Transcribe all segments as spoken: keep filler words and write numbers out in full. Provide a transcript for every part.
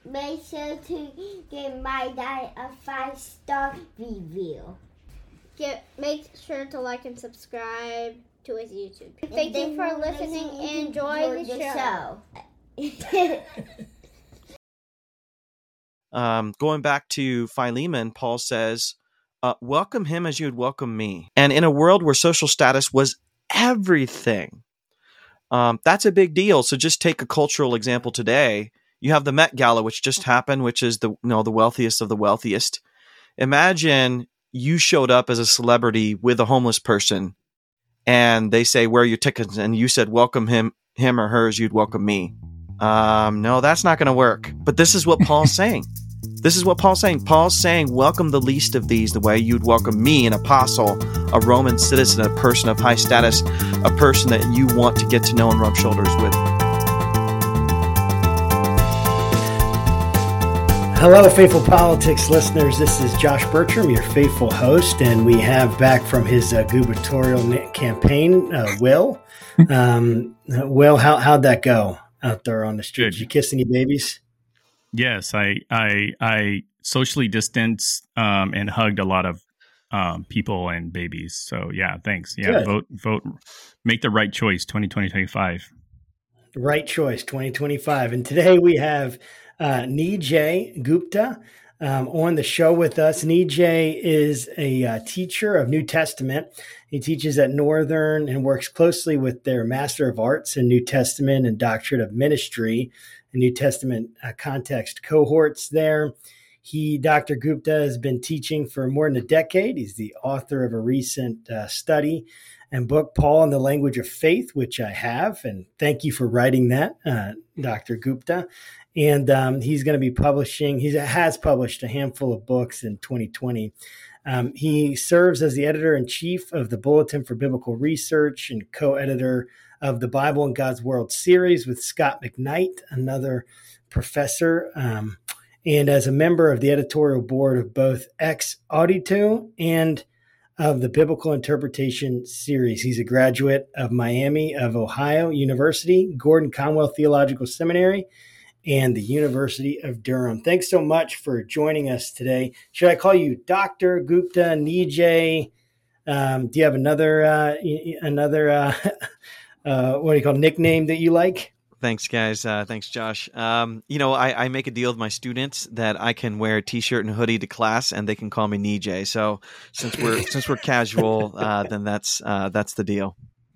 make sure to give my dad a five-star review. Get, make sure to like and subscribe to his YouTube. And Thank you for listening and enjoy the, the show. show. um, going back to Philemon, Paul says, uh, welcome him as you would welcome me. And in a world where social status was everything, um, that's a big deal. So just take a cultural example today. You have the Met Gala, which just happened, which is the you know the wealthiest of the wealthiest. Imagine you showed up as a celebrity with a homeless person, and they say, "Where are your tickets?" And you said, "Welcome him, him or her as you'd welcome me." Um, no, that's not going to work. But this is what Paul's saying. This is what Paul's saying. Paul's saying, welcome the least of these the way you'd welcome me, an apostle, a Roman citizen, a person of high status, a person that you want to get to know and rub shoulders with. Hello, Faithful Politics listeners. This is Josh Bertram, your faithful host, and we have back from his uh, gubernatorial campaign, uh, Will. Um, Will, how, how'd that go out there on the street? Did you kiss any babies? Yes, I I I socially distanced um, and hugged a lot of um, people and babies. So yeah, thanks. Yeah, Good. vote vote, make the right choice. twenty twenty-five Right choice, twenty twenty-five. And today we have uh, Nijay Gupta um, on the show with us. Nijay is a uh, teacher of New Testament. He teaches at Northern and works closely with their Master of Arts in New Testament and Doctorate of Ministry and New Testament uh, context cohorts there. He, Doctor Gupta, has been teaching for more than a decade. He's the author of a recent uh, study and book, Paul and the Language of Faith, which I have. And thank you for writing that, uh, Doctor Gupta. And um, he's going to be publishing, he has published a handful of books in twenty twenty. Um, he serves as the editor-in-chief of the Bulletin for Biblical Research and co-editor of the Bible in God's World series with Scott McKnight, another professor, um, and as a member of the editorial board of both Ex Audito and of the Biblical Interpretation series. He's a graduate of Miami of Ohio University, Gordon Conwell Theological Seminary, and the University of Durham. Thanks so much for joining us today. Should I call you Doctor Gupta, Nijay? Um, do you have another uh, another uh, uh, what do you call nickname that you like? Thanks, guys. Uh, thanks, Josh. Um, you know, I, I make a deal with my students that I can wear a T-shirt and hoodie to class, and they can call me Nijay. So since we're since we're casual, uh, then that's uh, that's the deal.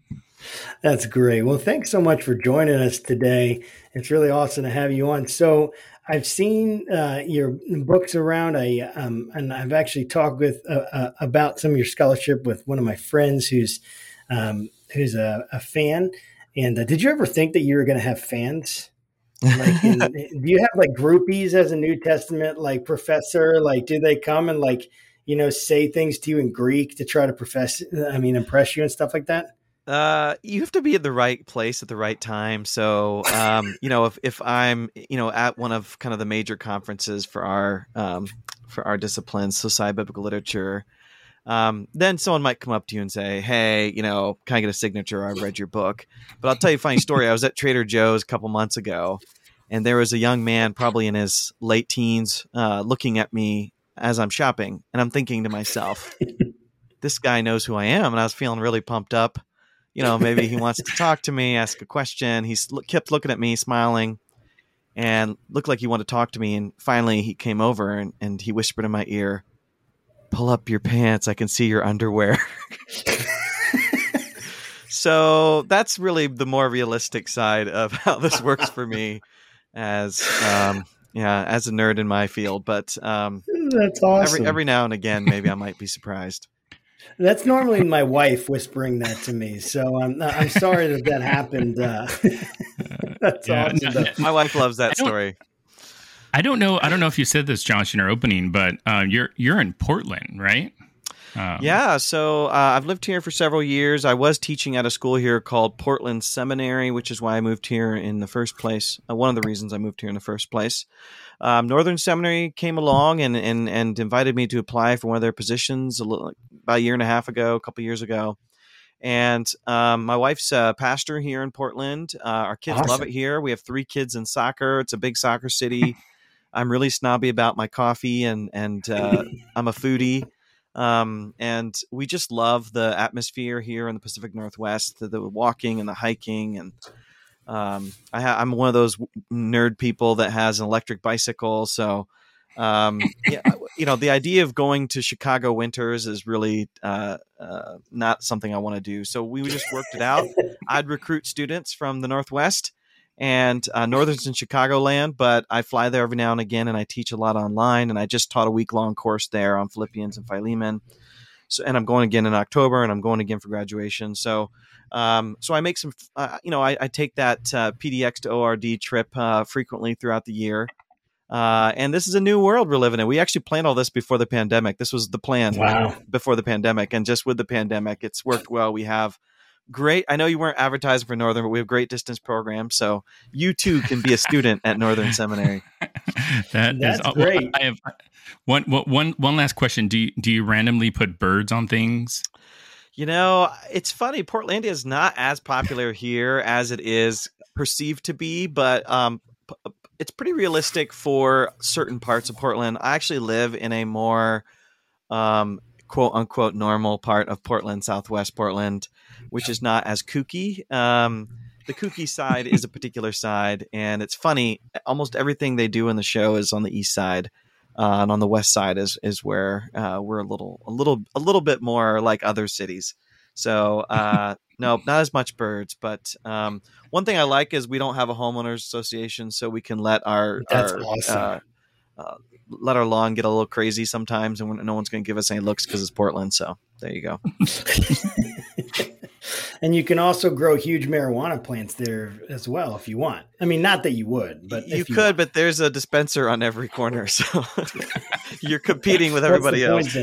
That's great. Well, thanks so much for joining us today. It's really awesome to have you on. So I've seen uh, your books around, I um, and I've actually talked with uh, uh, about some of your scholarship with one of my friends who's um, who's a, a fan. And uh, did you ever think that you were going to have fans? Like, in, do you have like groupies as a New Testament like professor? Like, do they come and like you know say things to you in Greek to try to profess? I mean, impress you and stuff like that? Uh, you have to be at the right place at the right time. So, um, you know, if, if I'm, you know, at one of kind of the major conferences for our, um, for our disciplines, Society of Biblical Literature, um, then someone might come up to you and say, hey, you know, can I get a signature? I read your book. But I'll tell you a funny story. I was at Trader Joe's a couple months ago, and there was a young man, probably in his late teens, uh, looking at me as I'm shopping. And I'm thinking to myself, this guy knows who I am. And I was feeling really pumped up. You know, maybe he wants to talk to me, ask a question. He kept looking at me, smiling, and looked like he wanted to talk to me. And finally, he came over and, and he whispered in my ear, pull up your pants. I can see your underwear. So that's really the more realistic side of how this works for me as, um, yeah, as a nerd in my field. But um, that's awesome. Every, every now and again, maybe I might be surprised. That's normally my wife whispering that to me, so I'm I'm sorry that that happened. Uh, that's yeah, awesome. No, my wife loves that I story. I don't know. I don't know if you said this, Josh, in our opening, but uh, you're you're in Portland, right? Um, yeah. So uh, I've lived here for several years. I was teaching at a school here called Portland Seminary, which is why I moved here in the first place. Uh, one of the reasons I moved here in the first place. Um, Northern Seminary came along and, and, and invited me to apply for one of their positions a little, about a year and a half ago, a couple of years ago. And um, my wife's a pastor here in Portland. Uh, our kids Awesome. love it here. We have three kids in soccer. It's a big soccer city. I'm really snobby about my coffee, and and uh, I'm a foodie. Um, and we just love the atmosphere here in the Pacific Northwest, the, the walking and the hiking. And um, I ha- I'm one of those nerd people that has an electric bicycle. So, um, yeah, you know, the idea of going to Chicago winters is really uh, uh, not something I want to do. So we just worked it out. I'd recruit students from the Northwest and uh, Northern's in Chicagoland, but I fly there every now and again, and I teach a lot online. And I just taught a week long course there on Philippians and Philemon. So, and I'm going again in October, and I'm going again for graduation. So, um, so I make some, uh, you know, I, I take that uh, P D X to O R D trip uh, frequently throughout the year. Uh, and this is a new world we're living in. We actually planned all this before the pandemic. This was the plan wow. before the pandemic, and just with the pandemic, it's worked well. We have great. I know you weren't advertising for Northern, but we have great distance programs, so you too can be a student at Northern Seminary. that That's is, great. I have one, one, one last question. Do you, do you randomly put birds on things? You know, it's funny. Portlandia is not as popular here as it is perceived to be, but um, p- it's pretty realistic for certain parts of Portland. I actually live in a more um, quote unquote normal part of Portland, Southwest Portland, which is not as kooky. Um, the kooky side is a particular side, and it's funny. Almost everything they do in the show is on the east side, uh, and on the west side is is where uh, we're a little, a little, a little bit more like other cities. So uh, no, not as much birds. But um, one thing I like is we don't have a homeowners association, so we can let our That's our, awesome. uh, uh, let our lawn get a little crazy sometimes, and no one's going to give us any looks because it's Portland. So there you go. And you can also grow huge marijuana plants there as well if you want. I mean, not that you would, but you, if you could, want. but there's a dispenser on every corner, so you're competing with everybody else.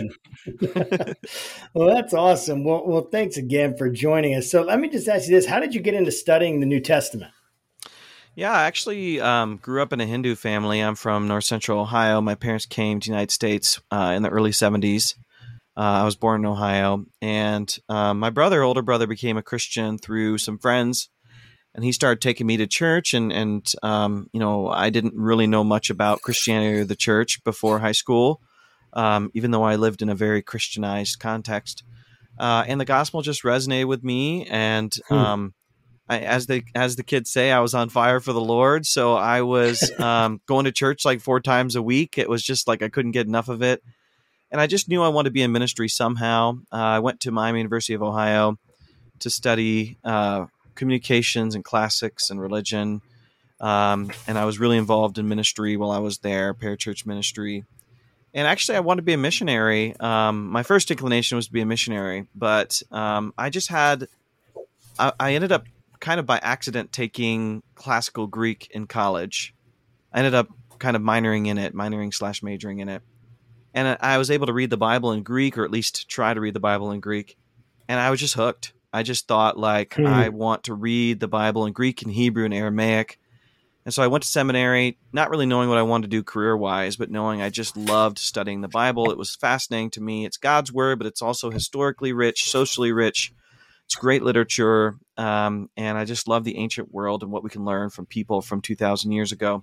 Well, that's awesome. Well, well, thanks again for joining us. So let me just ask you this: how did you get into studying the New Testament? Yeah, I actually um, grew up in a Hindu family. I'm from North Central Ohio. My parents came to the United States uh, in the early seventies. Uh, I was born in Ohio, and um, my brother, older brother, became a Christian through some friends, and he started taking me to church. And, and um, you know, I didn't really know much about Christianity or the church before high school, um, even though I lived in a very Christianized context. Uh, and the gospel just resonated with me, and um, I, as the as the kids say, I was on fire for the Lord. So I was um, going to church like four times a week. It was just like I couldn't get enough of it. And I just knew I wanted to be in ministry somehow. Uh, I went to Miami University of Ohio to study uh, communications and classics and religion. Um, and I was really involved in ministry while I was there, parachurch ministry. And actually, I wanted to be a missionary. Um, my first inclination was to be a missionary, but um, I just had, I, I ended up kind of by accident taking classical Greek in college. I ended up kind of minoring in it, minoring slash majoring in it. And I was able to read the Bible in Greek, or at least try to read the Bible in Greek. And I was just hooked. I just thought, like, hmm. I want to read the Bible in Greek and Hebrew and Aramaic. And so I went to seminary, not really knowing what I wanted to do career-wise, but knowing I just loved studying the Bible. It was fascinating to me. It's God's word, but it's also historically rich, socially rich. It's great literature. Um, and I just love the ancient world and what we can learn from people from two thousand years ago.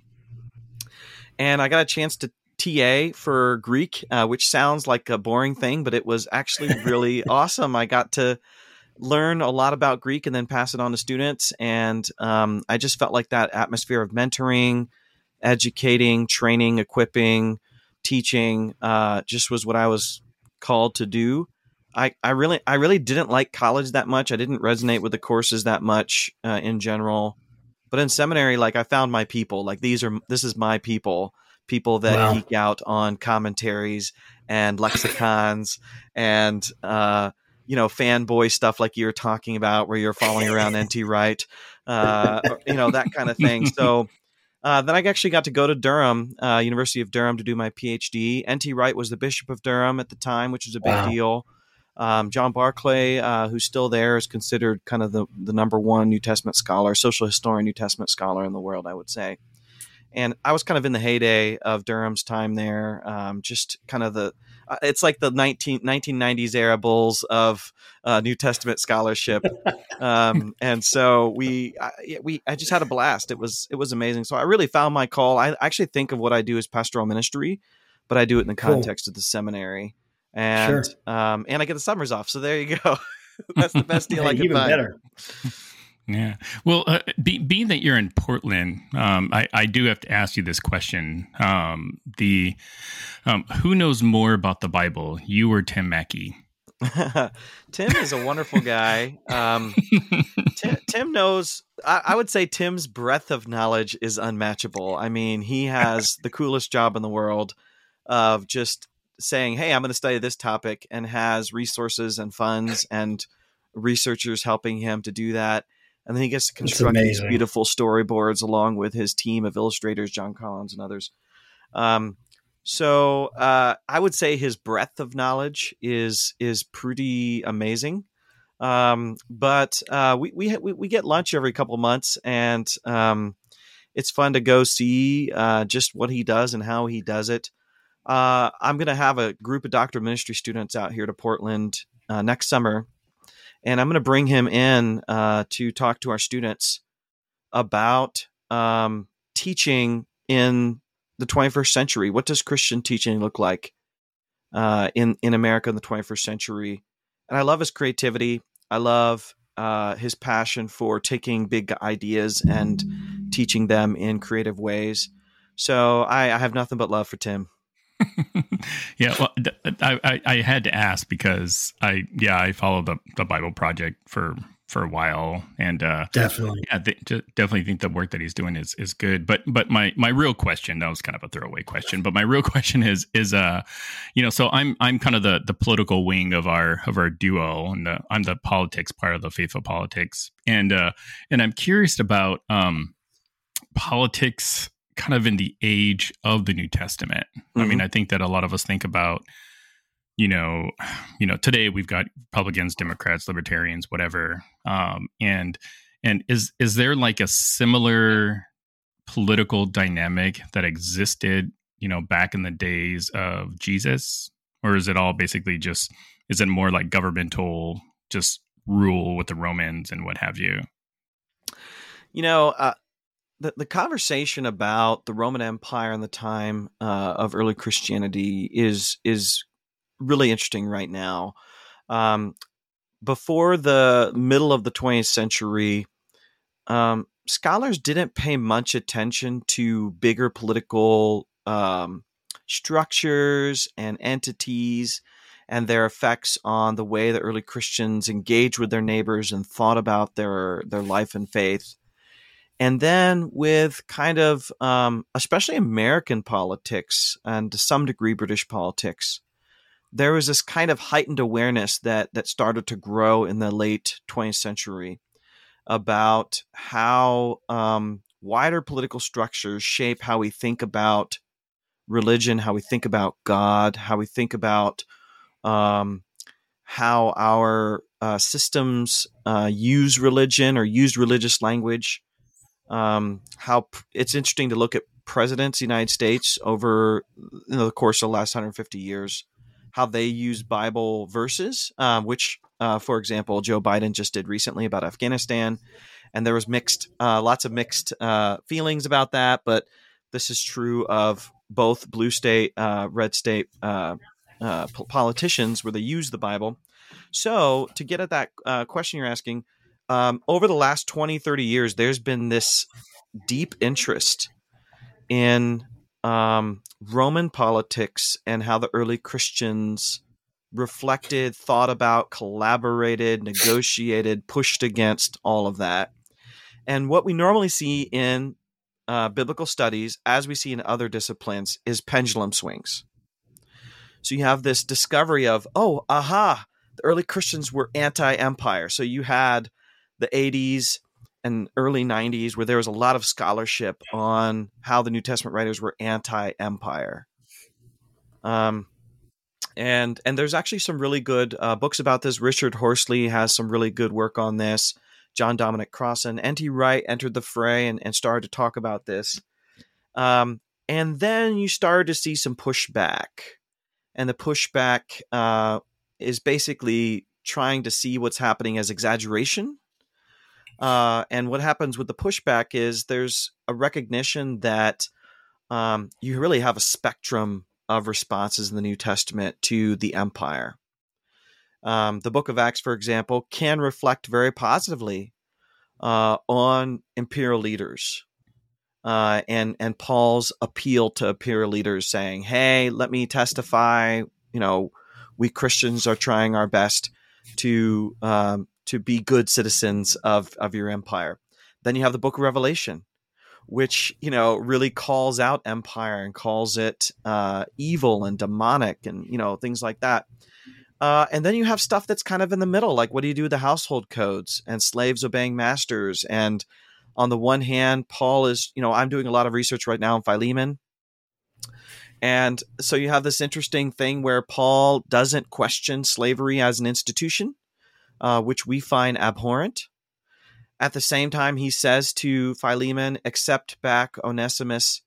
And I got a chance to T A for Greek, uh, which sounds like a boring thing, but it was actually really awesome. I got to learn a lot about Greek and then pass it on to students. And um, I just felt like that atmosphere of mentoring, educating, training, equipping, teaching, uh, just was what I was called to do. I, I really, I really didn't like college that much. I didn't resonate with the courses that much uh, in general, but in seminary, like I found my people. Like these are, this is my people. People that wow. geek out on commentaries and lexicons and, uh, you know, fanboy stuff like you're talking about where you're following around N T Wright, uh, you know, that kind of thing. So uh, then I actually got to go to Durham, uh, University of Durham to do my PhD. N T Wright was the Bishop of Durham at the time, which was a big wow. deal. Um, John Barclay, uh, who's still there, is considered kind of the, the number one New Testament scholar, social historian, New Testament scholar in the world, I would say. And I was kind of in the heyday of Durham's time there. Um, just kind of the, uh, it's like the nineteen, nineteen nineties era Bulls of uh, New Testament scholarship. Um, and so we, I, we, I just had a blast. It was, it was amazing. So I really found my call. I actually think of what I do as pastoral ministry, but I do it in the Cool. context of the seminary, and, Sure. um, and I get the summers off. So there you go. That's the best deal Hey, I could even find. better. Yeah. Well, uh, be, being that you're in Portland, um, I, I do have to ask you this question. Um, the um, who knows more about the Bible, you or Tim Mackie? Tim is a wonderful guy. Um, Tim, Tim knows, I, I would say Tim's breadth of knowledge is unmatchable. I mean, he has the coolest job in the world of just saying, hey, I'm going to study this topic, and has resources and funds and researchers helping him to do that. And then he gets to construct these beautiful storyboards along with his team of illustrators, John Collins and others. Um, so uh, I would say his breadth of knowledge is is pretty amazing. Um, but uh, we we, we we get lunch every couple months, and um, it's fun to go see uh, just what he does and how he does it. Uh, I'm going to have a group of doctor of ministry students out here to Portland uh, next summer. And I'm going to bring him in uh, to talk to our students about um, teaching in the twenty-first century. What does Christian teaching look like uh, in, in America in the twenty-first century? And I love his creativity. I love uh, his passion for taking big ideas and teaching them in creative ways. So I, I have nothing but love for Tim. Yeah, well, I, I I had to ask because I yeah I followed the, the Bible Project for for a while, and uh, definitely yeah th- definitely think the work that he's doing is is good. But but my my real question, that was kind of a throwaway question, but my real question is is uh you know so I'm I'm kind of the the political wing of our of our duo, and the, I'm the politics part of the Faithful Politics, and uh and I'm curious about um politics kind of in the age of the New Testament. Mm-hmm. I mean, I think that a lot of us think about, you know, you know, today we've got Republicans, Democrats, Libertarians, whatever. Um, and, and is, is there like a similar political dynamic that existed, you know, back in the days of Jesus? Or is it all basically just, is it more like governmental, just rule with the Romans and what have you? You know, uh, The, the conversation about the Roman Empire in the time uh, of early Christianity is is really interesting right now. Um, before the middle of the twentieth century, um, scholars didn't pay much attention to bigger political um, structures and entities and their effects on the way the early Christians engaged with their neighbors and thought about their their life and faith. And then with kind of, um, especially American politics and to some degree British politics, there was this kind of heightened awareness that that started to grow in the late twentieth century about how um, wider political structures shape how we think about religion, how we think about God, how we think about um, how our uh, systems uh, use religion or use religious language. Um, how p- it's interesting to look at presidents of the United States over you know, the course of the last one hundred fifty years, how they use Bible verses, um, which, uh, for example, Joe Biden just did recently about Afghanistan. And there was mixed, uh, lots of mixed uh, feelings about that. But this is true of both blue state, uh, red state uh, uh, p- politicians where they use the Bible. So to get at that uh, question you're asking, Um, over the last twenty, thirty years, there's been this deep interest in um, Roman politics and how the early Christians reflected, thought about, collaborated, negotiated, pushed against all of that. And what we normally see in uh, biblical studies, as we see in other disciplines, is pendulum swings. So you have this discovery of, oh, aha, the early Christians were anti-empire. So you had the eighties and early nineties where there was a lot of scholarship on how the New Testament writers were anti-empire. Um, and and there's actually some really good uh, books about this. Richard Horsley has some really good work on this. John Dominic Crossan, N T Wright entered the fray and, and started to talk about this. Um, and then you started to see some pushback. and the pushback uh, is basically trying to see what's happening as exaggeration. Uh, and what happens with the pushback is there's a recognition that um, you really have a spectrum of responses in the New Testament to the empire. Um, the book of Acts, for example, can reflect very positively uh, on imperial leaders uh, and and Paul's appeal to imperial leaders, saying, "Hey, let me testify. You know, we Christians are trying our best to um, to be good citizens of of your empire." Then you have the book of Revelation, which, you know, really calls out empire and calls it uh, evil and demonic and, you know, things like that. Uh, and then you have stuff that's kind of in the middle, like what do you do with the household codes and slaves obeying masters? And on the one hand, Paul is, you know, I'm doing a lot of research right now on Philemon. And so you have this interesting thing where Paul doesn't question slavery as an institution, uh, which we find abhorrent. At the same time, he says to Philemon, accept back Onesimus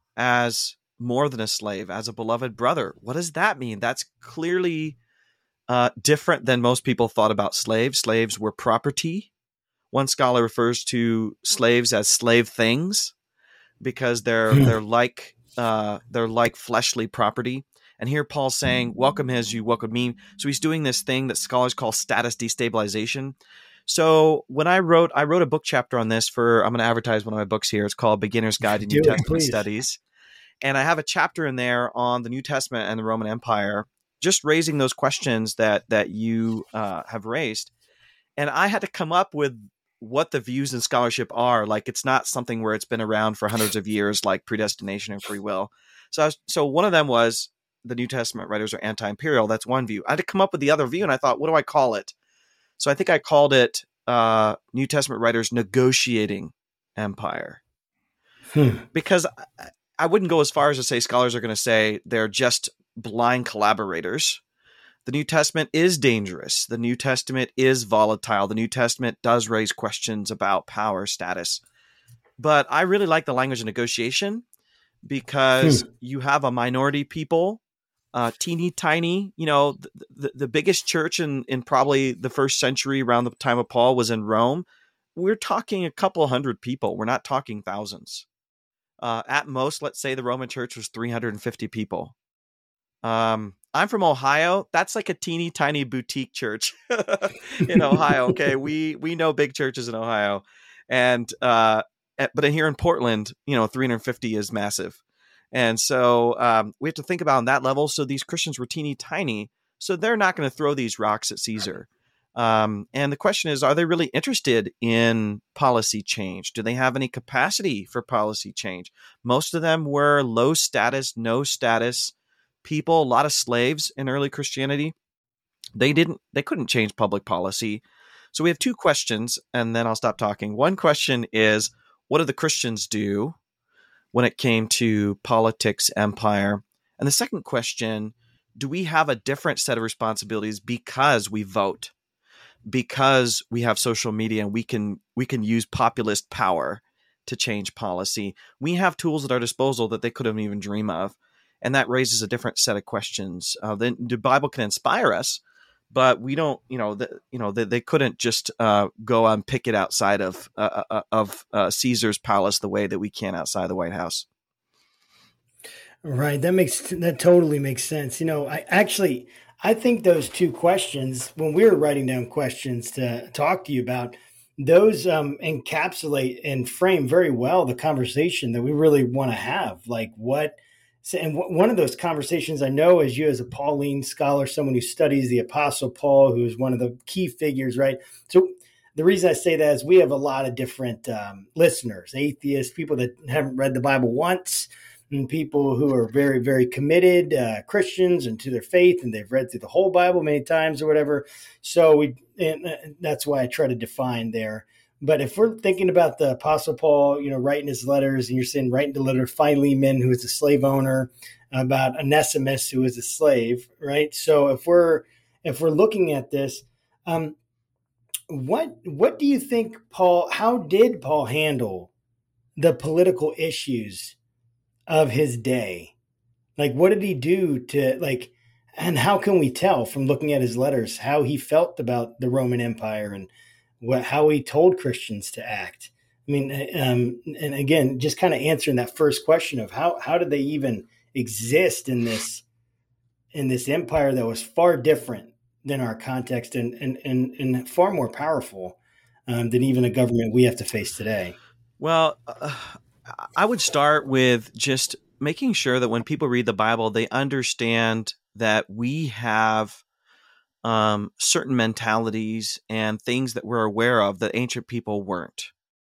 as more than a slave, as a beloved brother. What does that mean? That's clearly uh, different than most people thought about slaves. Slaves were property. One scholar refers to slaves as slave things because they're they're like uh, they're like fleshly property. And here Paul's saying, welcome as you welcome me. So he's doing this thing that scholars call status destabilization. So when I wrote, I wrote a book chapter on this for, I'm going to advertise one of my books here. It's called Beginner's Guide to New Testament Studies. And I have a chapter in there on the New Testament and the Roman Empire, just raising those questions that, that you uh, have raised. And I had to come up with what the views in scholarship are. Like, it's not something where it's been around for hundreds of years, like predestination and free will. So, I was, so one of them was the New Testament writers are anti-imperial. That's one view. I had to come up with the other view. And I thought, what do I call it? So I think I called it uh, New Testament writers negotiating empire, hmm. because I, I wouldn't go as far as to say scholars are going to say they're just blind collaborators. The New Testament is dangerous. The New Testament is volatile. The New Testament does raise questions about power status. But I really like the language of negotiation because hmm. you have a minority people. Uh, teeny tiny, you know, the, the, the biggest church in, in probably the first century around the time of Paul was in Rome. We're talking a couple hundred people. We're not talking thousands. Uh, at most, let's say the Roman church was three hundred fifty people. Um, I'm from Ohio. That's like a teeny tiny boutique church in Ohio. Okay. We, we know big churches in Ohio. And, uh, but here in Portland, you know, three hundred fifty is massive. And so um, we have to think about on that level. So these Christians were teeny tiny, so they're not going to throw these rocks at Caesar. Um, and the question is, are they really interested in policy change? Do they have any capacity for policy change? Most of them were low status, no status people, a lot of slaves in early Christianity. They didn't, they couldn't change public policy. So we have two questions, and then I'll stop talking. One question is, what did the Christians do when it came to politics, empire? And the second question, do we have a different set of responsibilities because we vote, because we have social media and we can we can use populist power to change policy? We have tools at our disposal that they couldn't even dream of. And that raises a different set of questions. Uh, the, the Bible can inspire us, but we don't, you know, the, you know, they, they couldn't just uh, go and pick it outside of uh, uh, of uh, Caesar's palace the way that we can outside the White House. Right. That makes that totally makes sense. You know, I actually I think those two questions, when we were writing down questions to talk to you about, those um, encapsulate and frame very well the conversation that we really want to have. Like what. And one of those conversations I know is you as a Pauline scholar, someone who studies the Apostle Paul, who is one of the key figures, right? So the reason I say that is we have a lot of different um, listeners, atheists, people that haven't read the Bible once, and people who are very, very committed uh, Christians and to their faith, and they've read through the whole Bible many times or whatever. So we, and that's why I try to define there. But if we're thinking about the Apostle Paul, you know, writing his letters, and you're saying writing the letter to Philemon, who is a slave owner, about Onesimus, who is a slave, right? So if we're if we're looking at this, um, what what do you think Paul? How did Paul handle the political issues of his day? Like, what did he do to like? and how can we tell from looking at his letters how he felt about the Roman Empire and what, how he told Christians to act? I mean, um, and again, just kind of answering that first question of how how did they even exist in this in this empire that was far different than our context and and and, and far more powerful um, than even a government we have to face today. Well, uh, I would start with just making sure that when people read the Bible, they understand that we have um, certain mentalities and things that we're aware of that ancient people weren't.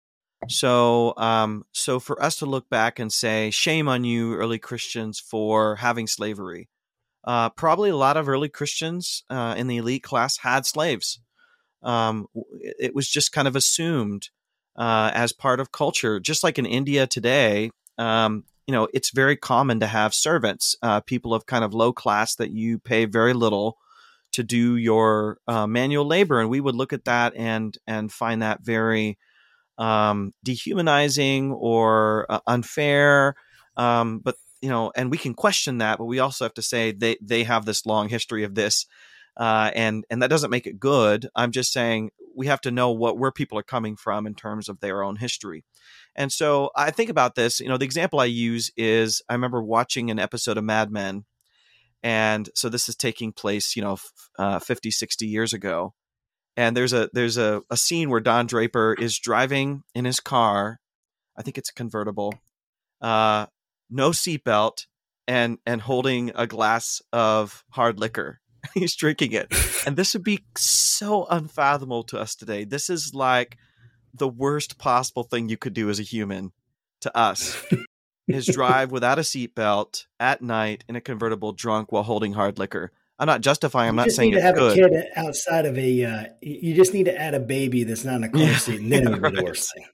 So, um, so for us to look back and say, shame on you, early Christians, for having slavery. Uh, probably a lot of early Christians uh, in the elite class had slaves. Um, it was just kind of assumed uh, as part of culture. Just like in India today, um, you know, it's very common to have servants, uh, people of kind of low class that you pay very little to do your uh, manual labor. And we would look at that and and find that very um, dehumanizing or uh, unfair. Um, but, you know, and we can question that, but we also have to say they, they have this long history of this. Uh, and, and that doesn't make it good. I'm just saying we have to know what, where people are coming from in terms of their own history. And so I think about this, you know, the example I use is I remember watching an episode of Mad Men. And so this is taking place, you know, uh, fifty, sixty years ago. And there's a there's a, a scene where Don Draper is driving in his car. I think it's a convertible, uh, no seatbelt, and and holding a glass of hard liquor. He's drinking it. And this would be so unfathomable to us today. This is like the worst possible thing you could do as a human to us is drive without a seatbelt at night in a convertible drunk while holding hard liquor. I'm not justifying. I'm you not just saying need to it's have good. a kid outside of a. Uh, you just need to add a baby that's not in a car Yeah, seat, and then it would be right. the worst thing.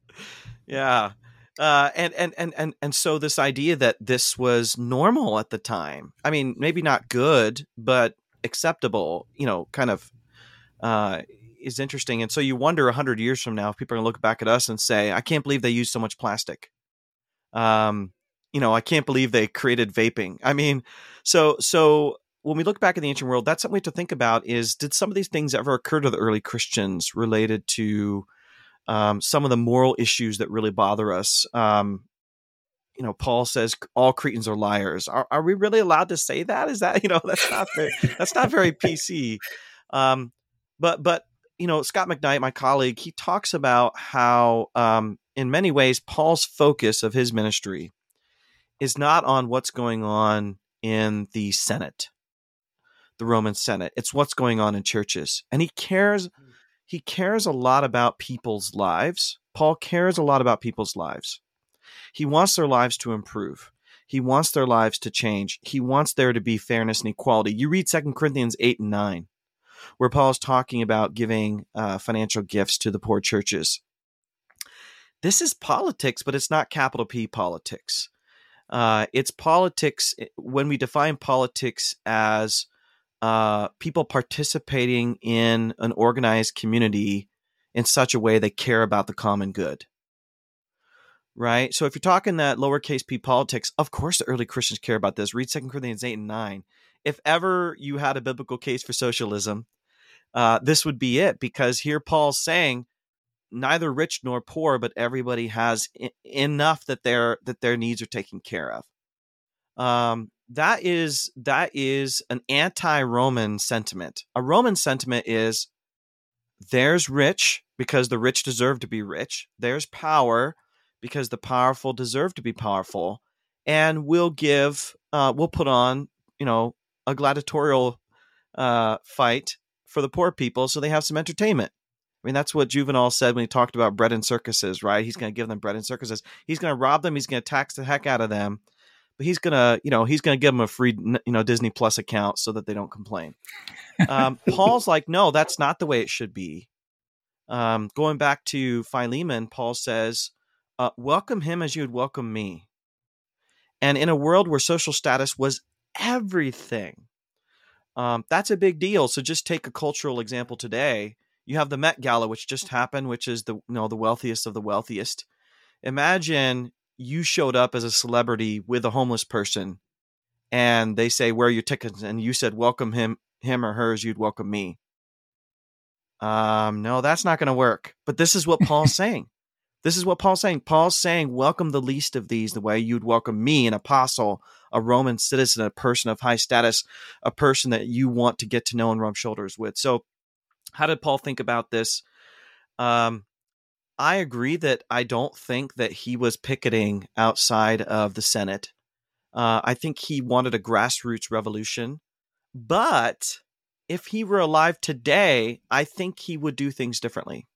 Yeah, uh, and and and and and so this idea that this was normal at the time. I mean, maybe not good, but acceptable. You know, kind of uh, is interesting. And so you wonder a hundred years from now if people are going to look back at us and say, "I can't believe they used so much plastic." Um, you know, I can't believe they created vaping. I mean, so so. When we look back at the ancient world, that's something we have to think about is, did some of these things ever occur to the early Christians related to um, some of the moral issues that really bother us? Um, you know, Paul says all Cretans are liars. Are, are we really allowed to say that? Is that, you know, that's not very, that's not very P C. Um, but, but, you know, Scott McKnight, my colleague, he talks about how um, in many ways, Paul's focus of his ministry is not on what's going on in the Senate, the Roman Senate. It's what's going on in churches. And he cares, he cares a lot about people's lives. Paul cares a lot about people's lives. He wants their lives to improve. He wants their lives to change. He wants there to be fairness and equality. You read Second Corinthians eight and nine, where Paul's talking about giving uh, financial gifts to the poor churches. This is politics, but it's not capital P politics. Uh, it's politics when we define politics as Uh, people participating in an organized community in such a way they care about the common good, right? So if you're talking that lowercase p politics, of course the early Christians care about this. Read Second Corinthians eight and nine. If ever you had a biblical case for socialism, uh, this would be it, because here Paul's saying neither rich nor poor, but everybody has I- enough that their that their needs are taken care of. Um, That is that is an anti-Roman sentiment. A Roman sentiment is there's rich because the rich deserve to be rich. There's power because the powerful deserve to be powerful. And we'll give, uh, we'll put on, you know, a gladiatorial uh, fight for the poor people so they have some entertainment. I mean, that's what Juvenal said when he talked about bread and circuses, right? He's going to give them bread and circuses. He's going to rob them. He's going to tax the heck out of them. But he's gonna, you know, he's gonna give them a free, you know, Disney Plus account so that they don't complain. Um, Paul's like, no, that's not the way it should be. Um, going back to Philemon, Paul says, uh, "Welcome him as you would welcome me." And in a world where social status was everything, um, that's a big deal. So just take a cultural example today. You have the Met Gala, which just happened, which is the, you know, the wealthiest of the wealthiest. Imagine you showed up as a celebrity with a homeless person and they say, "Where are your tickets?" and you said, "Welcome him, him or her as you'd welcome me." Um, no, that's not going to work. But this is what Paul's saying. This is what Paul's saying. Paul's saying, welcome the least of these the way you'd welcome me, an apostle, a Roman citizen, a person of high status, a person that you want to get to know and rub shoulders with. So how did Paul think about this? Um, I agree that I don't think that he was picketing outside of the Senate. Uh, I think he wanted a grassroots revolution. But if he were alive today, I think he would do things differently.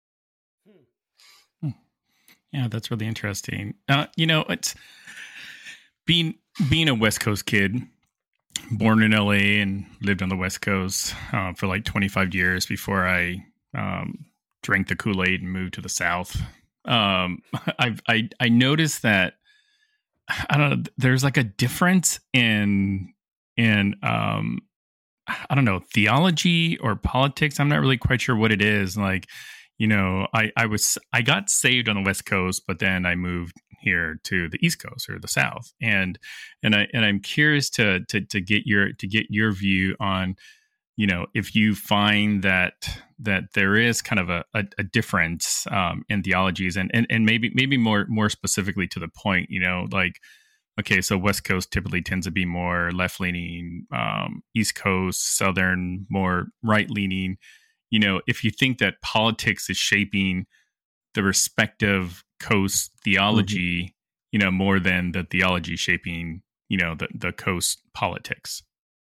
Yeah, that's really interesting. Uh, you know, it's being being a West Coast kid, born in L A and lived on the West Coast uh, for like twenty-five years before I um, drank the Kool-Aid and moved to the South. Um, I've, I I noticed that I don't know. There's like a difference in in um, I don't know, theology or politics. I'm not really quite sure what it is. Like, you know, I, I was, I got saved on the West Coast, but then I moved here to the East Coast or the South. And, and I, and I'm curious to, to, to get your, to get your view on, you know, if you find that, that there is kind of a, a, a difference um, in theologies and, and, and maybe, maybe more, more specifically to the point, you know, like, okay, so West Coast typically tends to be more left leaning, um, East Coast, Southern, more right leaning. You know, if you think that politics is shaping the respective coast theology, mm-hmm. you know, more than the theology shaping, you know, the, the coast politics.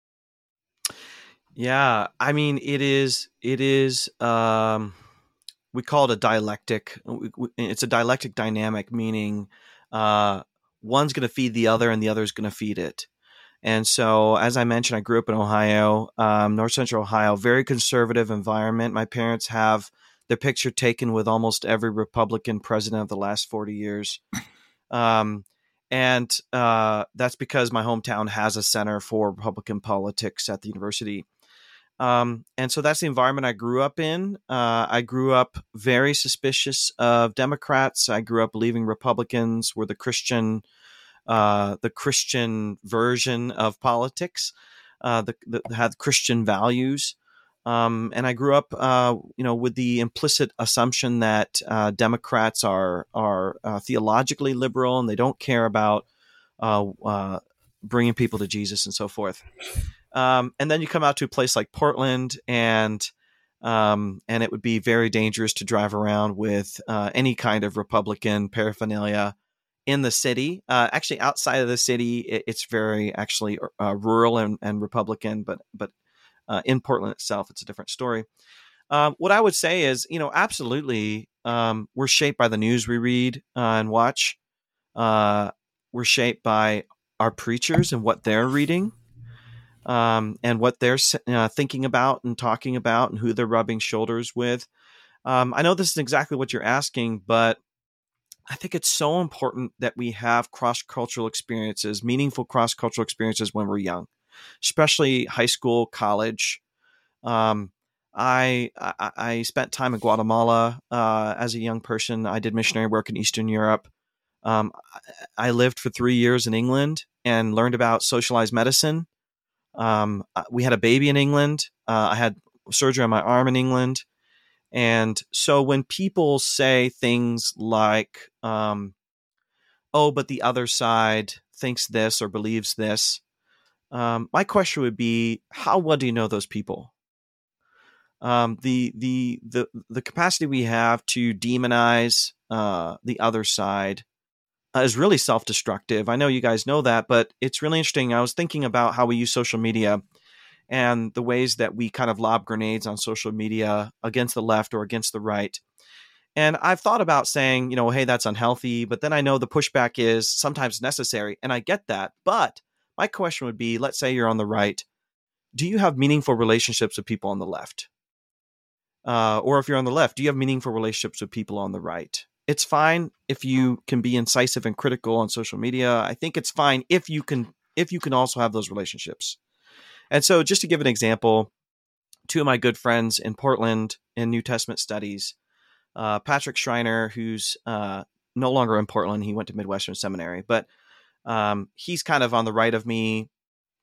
Yeah. I mean, it is, it is, um, we call it a dialectic. It's a dialectic dynamic, meaning, uh, one's going to feed the other and the other's going to feed it. And so, as I mentioned, I grew up in Ohio, um, North Central Ohio, very conservative environment. My parents have their picture taken with almost every Republican president of the last forty years. Um, and uh, that's because my hometown has a center for Republican politics at the university. Um, and so that's the environment I grew up in. Uh, I grew up very suspicious of Democrats. I grew up believing Republicans were the Christian Uh, the Christian version of politics, uh, the, the had Christian values, um, and I grew up, uh, you know, with the implicit assumption that uh, Democrats are are uh, theologically liberal and they don't care about uh, uh, bringing people to Jesus and so forth. Um, and then you come out to a place like Portland, and um, and it would be very dangerous to drive around with uh, any kind of Republican paraphernalia in the city. Uh, actually, outside of the city, it, it's very actually uh, rural and, and Republican, but but uh, in Portland itself, it's a different story. Um, what I would say is, you know, absolutely, um, we're shaped by the news we read uh, and watch. Uh, we're shaped by our preachers and what they're reading, um, and what they're uh, thinking about and talking about, and who they're rubbing shoulders with. Um, I know this is exactly what you're asking, but I think it's so important that we have cross-cultural experiences, meaningful cross-cultural experiences when we're young, especially high school, college. Um, I, I I spent time in Guatemala uh, as a young person. I did missionary work in Eastern Europe. Um, I, I lived for three years in England and learned about socialized medicine. Um, we had a baby in England. Uh, I had surgery on my arm in England. And so when people say things like, um, oh, but the other side thinks this or believes this, um, my question would be, how well do you know those people? Um, the, the, the, the capacity we have to demonize uh, the other side uh, is really self-destructive. I know you guys know that, but it's really interesting. I was thinking about how we use social media and the ways that we kind of lob grenades on social media against the left or against the right. And I've thought about saying, you know, hey, that's unhealthy. But then I know the pushback is sometimes necessary. And I get that. But my question would be, let's say you're on the right. Do you have meaningful relationships with people on the left? Uh, or if you're on the left, do you have meaningful relationships with people on the right? It's fine if you can be incisive and critical on social media. I think it's fine if you can, if you can also have those relationships. And so just to give an example, two of my good friends in Portland in New Testament studies, uh, Patrick Schreiner, who's uh, no longer in Portland. He went to Midwestern Seminary, but um, he's kind of on the right of me.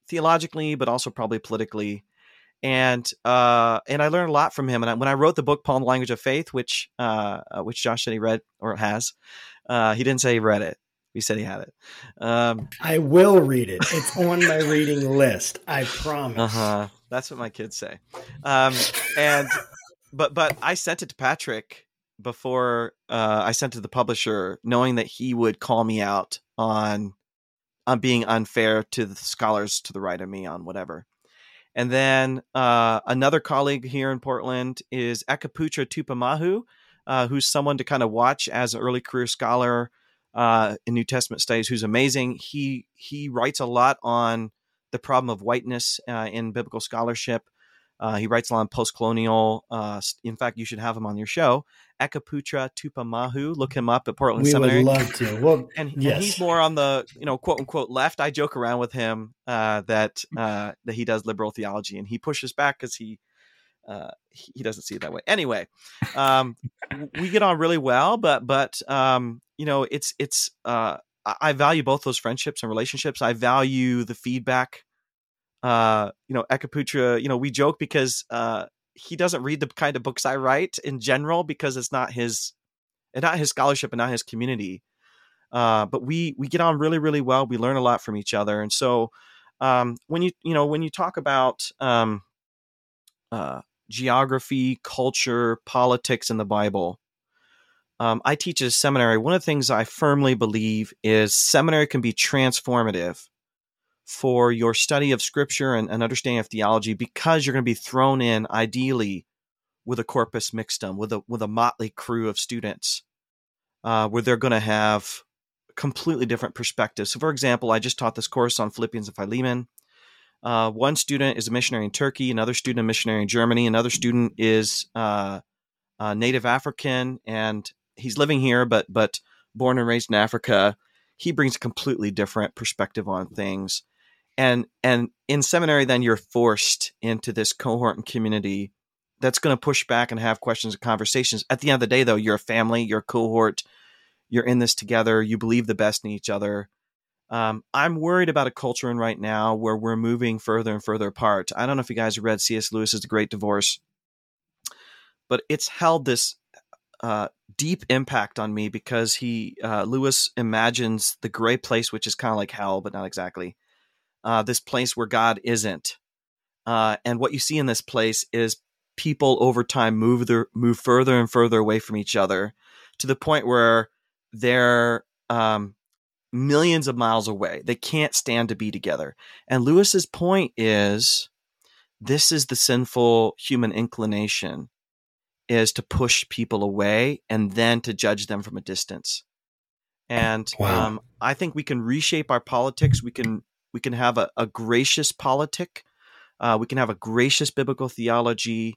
theologically, but also probably politically. And uh, and I learned a lot from him. And I, when I wrote the book, Paul and the Language of Faith, which uh, which Josh said he read or has, uh, he didn't say he read it. He said he had it. Um, I will read it. It's on my reading list. I promise. Uh-huh. That's what my kids say. Um, and but but I sent it to Patrick before uh, I sent it to the publisher, knowing that he would call me out on on being unfair to the scholars to the right of me on whatever. And then uh, another colleague here in Portland is Ekaputra Tupamahu, uh, who's someone to kind of watch as an early career scholar uh, in New Testament studies, who's amazing. He he writes a lot on the problem of whiteness uh, in biblical scholarship. Uh, he writes a lot on post-colonial. Uh, in fact, you should have him on your show. Ekaputra Tupamahu. Look him up at Portland we Seminary. We would love to. Well, and, yes. and he's more on the, you know, quote unquote left. I joke around with him uh, that uh, that he does liberal theology, and he pushes back because he uh, he doesn't see it that way. Anyway, um, we get on really well, but but um, you know, it's it's uh, I value both those friendships and relationships. I value the feedback. Uh, you know, Ekaputra, you know, we joke because uh, he doesn't read the kind of books I write in general because it's not his, it's not his scholarship and not his community. Uh, but we we get on really, really well. We learn a lot from each other, and so um, when you you know when you talk about um, uh, geography, culture, politics in the Bible, um, I teach at a seminary. One of the things I firmly believe is seminary can be transformative for your study of scripture and, and understanding of theology, because you're going to be thrown in ideally with a corpus mixtum, with a with a motley crew of students, uh, where they're going to have completely different perspectives. So, for example, I just taught this course on Philippians and Philemon. Uh, one student is a missionary in Turkey, another student a missionary in Germany, another student is uh, uh, Native African, and he's living here, but but born and raised in Africa. He brings a completely different perspective on things. And and in seminary, then you're forced into this cohort and community that's going to push back and have questions and conversations. At the end of the day, though, you're a family, you're a cohort, you're in this together, you believe the best in each other. Um, I'm worried about a culture in right now where we're moving further and further apart. I don't know if you guys have read C S Lewis's The Great Divorce, but it's held this uh, deep impact on me because he uh, Lewis imagines the gray place, which is kind of like hell, but not exactly. Uh, this place where God isn't. Uh, and what you see in this place is people over time move their, move further and further away from each other to the point where they're um, millions of miles away. They can't stand to be together. And Lewis's point is, this is the sinful human inclination, is to push people away and then to judge them from a distance. And wow. um, I think we can reshape our politics. We can We can have a, a gracious politic. Uh, we can have a gracious biblical theology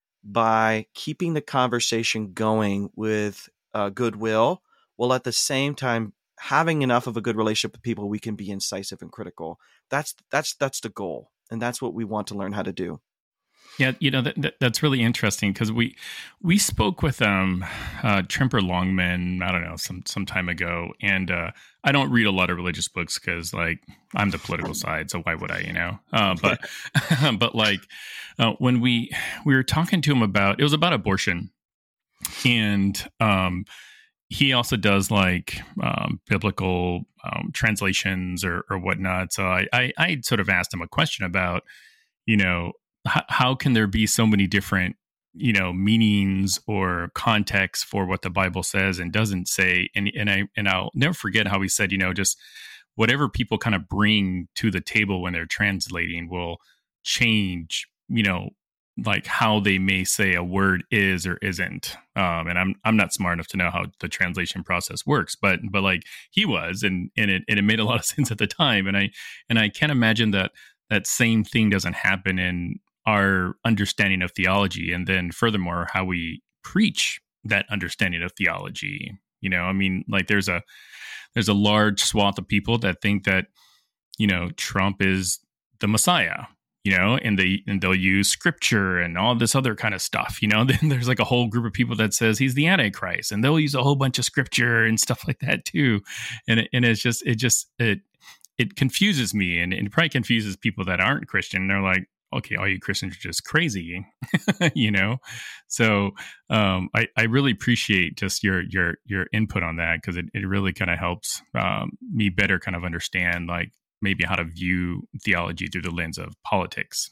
by keeping the conversation going with uh, goodwill, while at the same time having enough of a good relationship with people we can be incisive and critical. That's that's that's the goal, and that's what we want to learn how to do. Yeah, you know, that, that, that's really interesting because we we spoke with um, uh, Tremper Longman, I don't know, some some time ago. And uh, I don't read a lot of religious books because, like, I'm the political side, so why would I, you know? Uh, but, but like, uh, when we we were talking to him about, it was about abortion. And um, he also does, like, um, biblical um, translations or, or whatnot. So I, I, I sort of asked him a question about, you know, how can there be so many different, you know, meanings or contexts for what the Bible says and doesn't say? And and I and I'll never forget how he said, you know, just whatever people kind of bring to the table when they're translating will change, you know, like how they may say a word is or isn't. Um, and I'm I'm not smart enough to know how the translation process works, but but like he was, and and it and it made a lot of sense at the time. And I and I can't imagine that that same thing doesn't happen in our understanding of theology, and then furthermore, how we preach that understanding of theology. You know, I mean, like there's a there's a large swath of people that think that, you know, Trump is the Messiah, you know, and they and they'll use scripture and all this other kind of stuff. You know, then there's like a whole group of people that says he's the Antichrist, and they'll use a whole bunch of scripture and stuff like that too. And it, and it's just it just it it confuses me, and it probably confuses people that aren't Christian. They're like, okay, all you Christians are just crazy, you know? So um, I, I really appreciate just your your your input on that, because it, it really kind of helps um, me better kind of understand, like, maybe how to view theology through the lens of politics.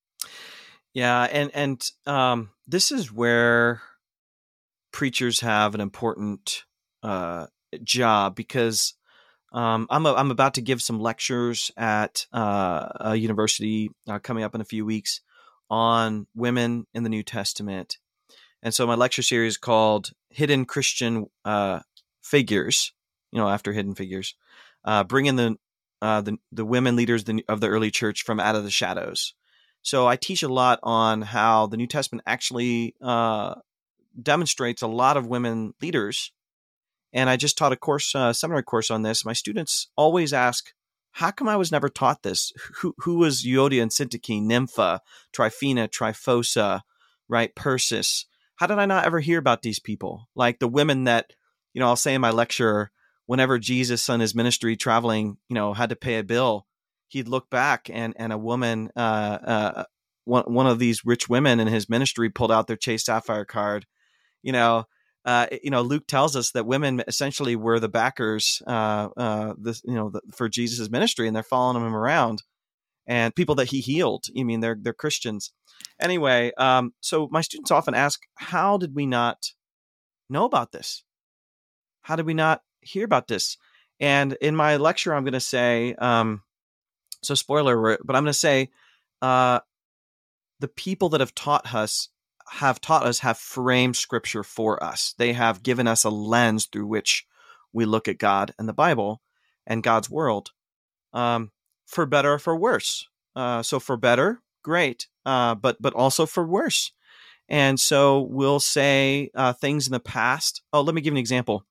Yeah, and and um, this is where preachers have an important uh, job, because um, I'm a, I'm about to give some lectures at uh, a university uh, coming up in a few weeks on women in the New Testament, and so my lecture series is called "Hidden Christian uh, Figures." You know, after Hidden Figures, uh, bringing the uh, the the women leaders of the early church from out of the shadows. So I teach a lot on how the New Testament actually uh, demonstrates a lot of women leaders. And I just taught a course, uh, seminary course on this. My students always ask, how come I was never taught this? Who, who was Euodia and Syntyche, Nympha, Tryphena, Tryphosa, right? Persis. How did I not ever hear about these people? Like the women that, you know, I'll say in my lecture, whenever Jesus on his ministry traveling, you know, had to pay a bill, he'd look back and, and a woman, uh, uh, one, one of these rich women in his ministry pulled out their Chase Sapphire card. You know, uh, you know, Luke tells us that women essentially were the backers, uh, uh, this, you know, the, for Jesus's ministry, and they're following him around, and people that he healed. I mean, they're, they're Christians. Anyway. Um, so my students often ask, how did we not know about this? How did we not hear about this? And in my lecture, I'm going to say, um, so spoiler alert, but I'm going to say, uh, the people that have taught us have taught us have framed scripture for us. They have given us a lens through which we look at God and the Bible and God's world, um, for better or for worse. Uh, so for better, great, uh, but but also for worse. And so we'll say uh, things in the past. Oh, let me give you an example.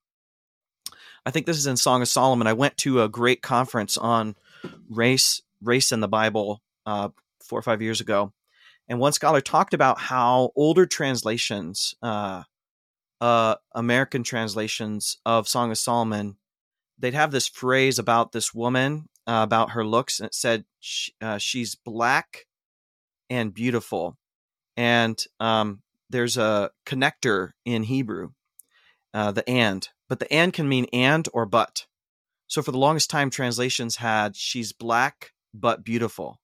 I think this is in Song of Solomon. I went to a great conference on race, race in the Bible uh, four or five years ago. And one scholar talked about how older translations, uh, uh, American translations of Song of Solomon, they'd have this phrase about this woman, uh, about her looks. And it said, she, uh, she's black and beautiful. And um, there's a connector in Hebrew, uh, the and. But the and can mean and or but. So for the longest time, translations had she's black but beautiful,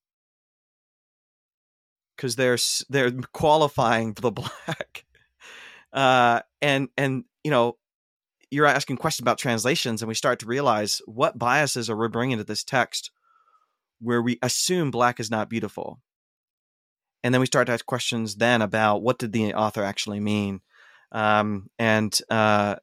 because they're they're qualifying for the black. Uh, and and you know, you're asking questions about translations, and we start to realize what biases are we bringing to this text, where we assume black is not beautiful, and then we start to ask questions then about what did the author actually mean, um, and uh,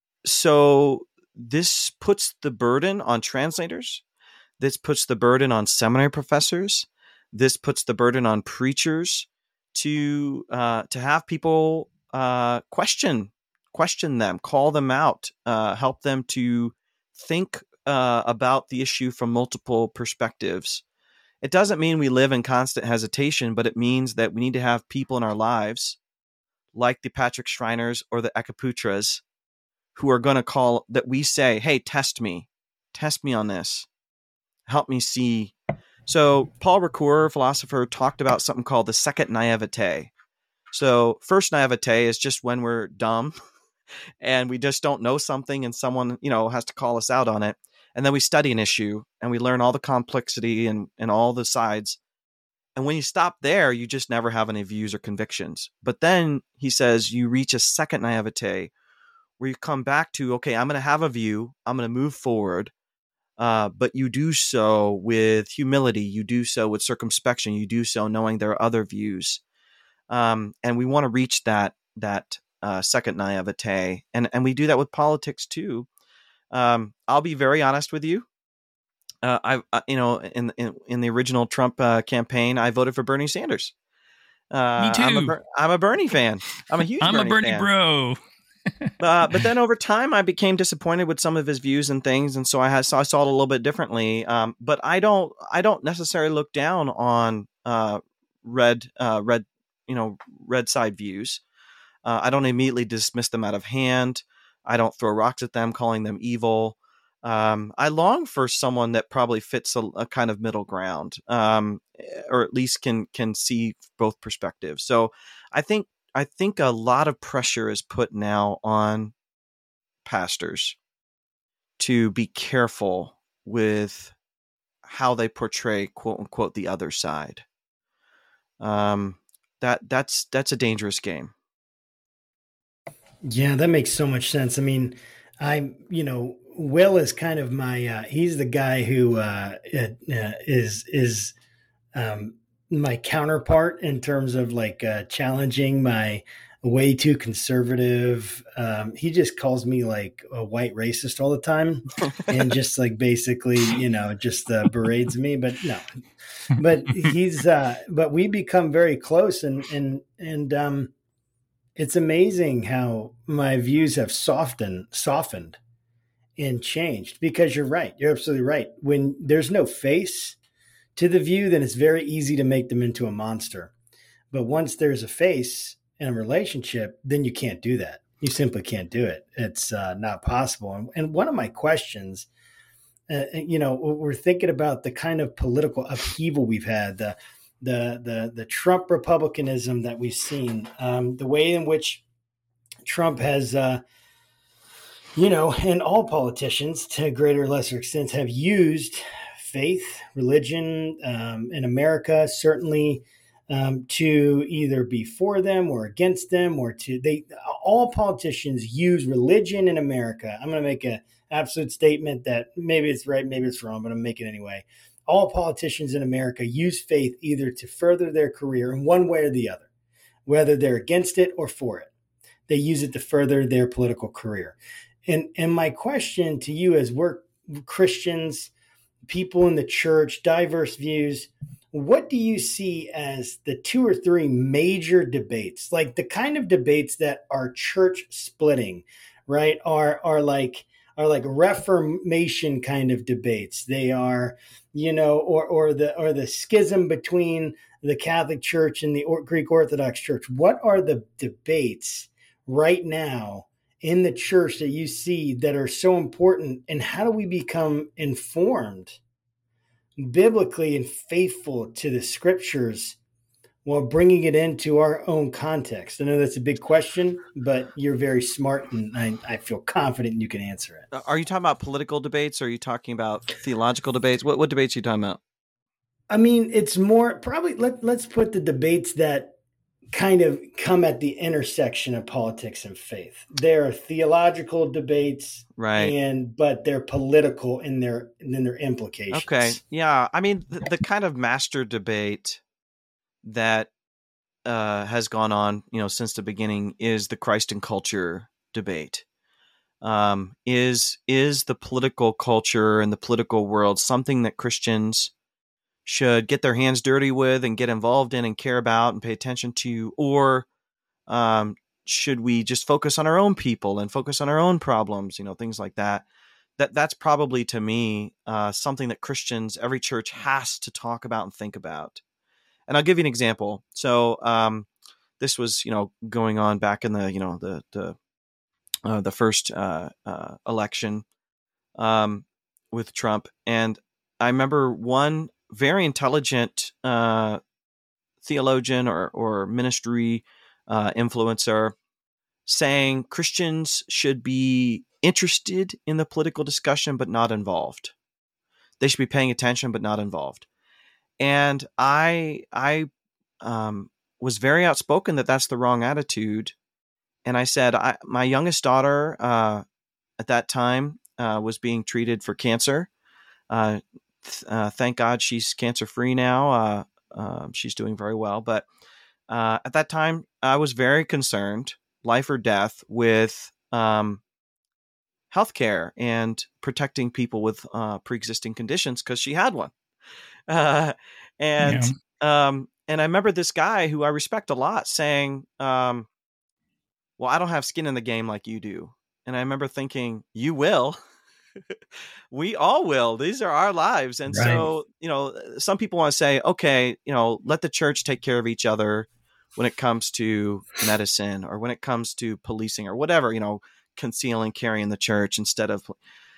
so. This puts the burden on translators. This puts the burden on seminary professors. This puts the burden on preachers to uh, to have people uh, question question them, call them out, uh, help them to think uh, about the issue from multiple perspectives. It doesn't mean we live in constant hesitation, but it means that we need to have people in our lives, like the Patrick Shriners or the Ekaputras, who are going to call, that we say, hey, test me, test me on this, help me see. So Paul Ricoeur, philosopher, talked about something called the second naivete. So first naivete is just when we're dumb and we just don't know something and someone, you know, has to call us out on it. And then we study an issue and we learn all the complexity and, and all the sides. And when you stop there, you just never have any views or convictions. But then he says you reach a second naivete, where you come back to, okay, I'm going to have a view, I'm going to move forward, uh, but you do so with humility, you do so with circumspection, you do so knowing there are other views, um, and we want to reach that that uh, second naivete, and and we do that with politics too. Um, I'll be very honest with you. Uh, I, uh, you know, in, in in the original Trump uh, campaign, I voted for Bernie Sanders. Uh, Me too. I'm a, I'm a Bernie fan. I'm a huge. I'm Bernie a Bernie fan. bro. uh, but then over time, I became disappointed with some of his views and things, and so I had, so I saw it a little bit differently. Um, but I don't, I don't necessarily look down on uh, red, uh, red, you know, red side views. Uh, I don't immediately dismiss them out of hand. I don't throw rocks at them, calling them evil. Um, I long for someone that probably fits a, a kind of middle ground, um, or at least can can see both perspectives. So I think I think a lot of pressure is put now on pastors to be careful with how they portray, quote unquote, the other side. Um, that that's that's a dangerous game. Yeah, that makes so much sense. I mean, I'm, you know, Will is kind of my, uh, he's the guy who uh, uh, is, is um, my counterpart in terms of like uh, challenging my way too conservative. Um, he just calls me like a white racist all the time and just like basically, you know, just uh, berates me, but no, but he's, uh, but we become very close and, and, and, um, it's amazing how my views have softened, softened and changed because you're right. You're absolutely right. When there's no face to the view, then it's very easy to make them into a monster. But once there's a face in a relationship, then you can't do that. You simply can't do it. It's uh, not possible. And, and one of my questions, uh, you know, we're thinking about the kind of political upheaval we've had, the the the the Trump republicanism that we've seen, um, the way in which Trump has, uh, you know, and all politicians to a greater or lesser extent have used faith, religion um, in America, certainly um, to either be for them or against them, or to they all politicians use religion in America. I'm going to make an absolute statement that maybe it's right, maybe it's wrong, but I'm making it anyway. All politicians in America use faith either to further their career in one way or the other, whether they're against it or for it. They use it to further their political career. And, and my question to you as we're Christians, people in the church, diverse views, what do you see as the two or three major debates, like the kind of debates that are church splitting, right? Are, are like, are like Reformation kind of debates. They are, you know, or or the or the schism between the Catholic Church and the Greek Orthodox Church. What are the debates right now in the church that you see that are so important, and how do we become informed biblically and faithful to the scriptures while bringing it into our own context? I know that's a big question, but you're very smart, and I, I feel confident you can answer it. Are you talking about political debates, or are you talking about theological debates? What what debates are you talking about? I mean, it's more probably, let, let's put the debates that kind of come at the intersection of politics and faith. There are theological debates, right? And but they're political in their in their implications. Okay, yeah. I mean, the, the kind of master debate that uh, has gone on, you know, since the beginning is the Christ and culture debate. Um, is is the political culture and the political world something that Christians should get their hands dirty with and get involved in and care about and pay attention to, or um, should we just focus on our own people and focus on our own problems, you know, things like that? That that's probably, to me, uh, something that Christians, every church has to talk about and think about. And I'll give you an example. So um, this was, you know, going on back in the, you know, the the uh, the first uh, uh, election um, with Trump, and I remember one very intelligent uh, theologian or or ministry uh, influencer saying Christians should be interested in the political discussion but not involved. They should be paying attention but not involved. And I I um, was very outspoken that that's the wrong attitude. And I said, I, my youngest daughter uh, at that time uh, was being treated for cancer. Uh, th- uh, thank God she's cancer-free now. Uh, uh, she's doing very well. But uh, at that time, I was very concerned, life or death, with um, healthcare and protecting people with uh, pre-existing conditions because she had one. Uh, and yeah. um, and I remember this guy who I respect a lot saying, um, well, I don't have skin in the game like you do. And I remember thinking, you will. We all will. These are our lives. And right. So, you know, some people want to say, okay, you know, let the church take care of each other when it comes to medicine or when it comes to policing or whatever, you know, concealing, carrying the church instead of.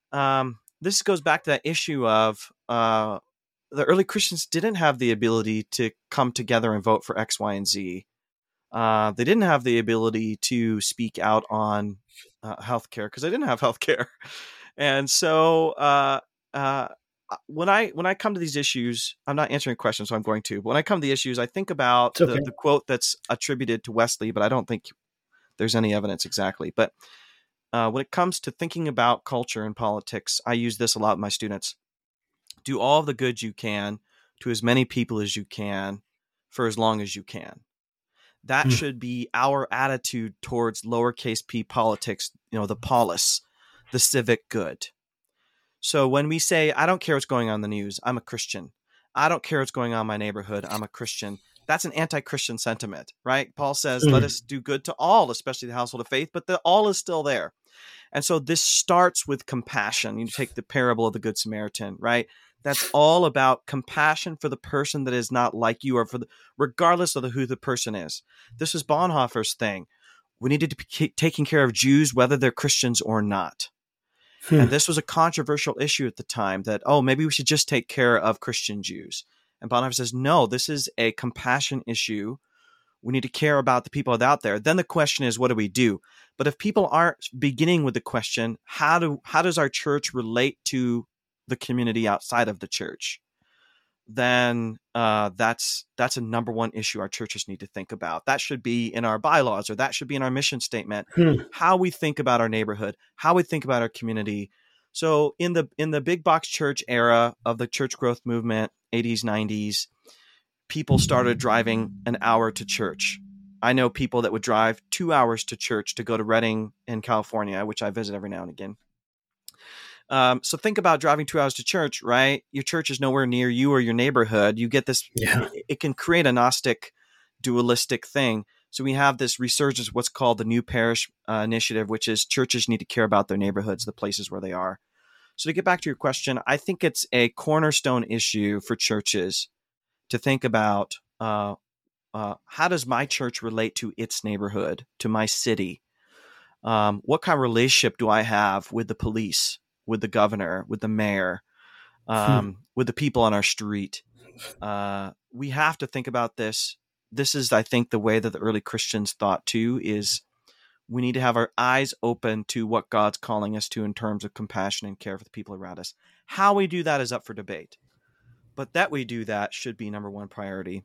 um, this goes back to that issue of uh, the early Christians didn't have the ability to come together and vote for X, Y, and Z. Uh, they didn't have the ability to speak out on uh, healthcare because they didn't have healthcare. And so uh, uh, when I when I come to these issues, I'm not answering questions, so I'm going to. But when I come to the issues, I think about okay. the, the quote that's attributed to Wesley, but I don't think there's any evidence exactly. But uh, when it comes to thinking about culture and politics, I use this a lot with my students. Do all of the good you can to as many people as you can for as long as you can. That hmm. should be our attitude towards lowercase p politics, you know, the polis, the civic good. So when we say, I don't care what's going on in the news, I'm a Christian. I don't care what's going on in my neighborhood, I'm a Christian. That's an anti-Christian sentiment, right? Paul says, hmm. let us do good to all, especially the household of faith, but the all is still there. And so this starts with compassion. You take the parable of the Good Samaritan, right? That's all about compassion for the person that is not like you, or for the, regardless of the, who the person is. This is Bonhoeffer's thing. We needed to be taking care of Jews, whether they're Christians or not. Hmm. And this was a controversial issue at the time that, oh, maybe we should just take care of Christian Jews. And Bonhoeffer says, no, this is a compassion issue. We need to care about the people out there. Then the question is, what do we do? But if people aren't beginning with the question, how do how does our church relate to the community outside of the church, then uh, that's that's a number one issue our churches need to think about. That should be in our bylaws, or that should be in our mission statement. Hmm. How we think about our neighborhood, how we think about our community. So in the in the big box church era of the church growth movement, eighties, nineties, people started driving an hour to church. I know people that would drive two hours to church to go to Redding in California, which I visit every now and again. Um, so think about driving two hours to church, right? Your church is nowhere near you or your neighborhood. You get this, yeah. It can create a Gnostic dualistic thing. So we have this resurgence of what's called the New Parish uh, Initiative, which is churches need to care about their neighborhoods, the places where they are. So to get back to your question, I think it's a cornerstone issue for churches to think about uh, uh, how does my church relate to its neighborhood, to my city? Um, what kind of relationship do I have with the police, with the governor, with the mayor, um, hmm. with the people on our street? Uh, we have to think about this. This is, I think, the way that the early Christians thought too, is we need to have our eyes open to what God's calling us to in terms of compassion and care for the people around us. How we do that is up for debate, but that we do that should be number one priority,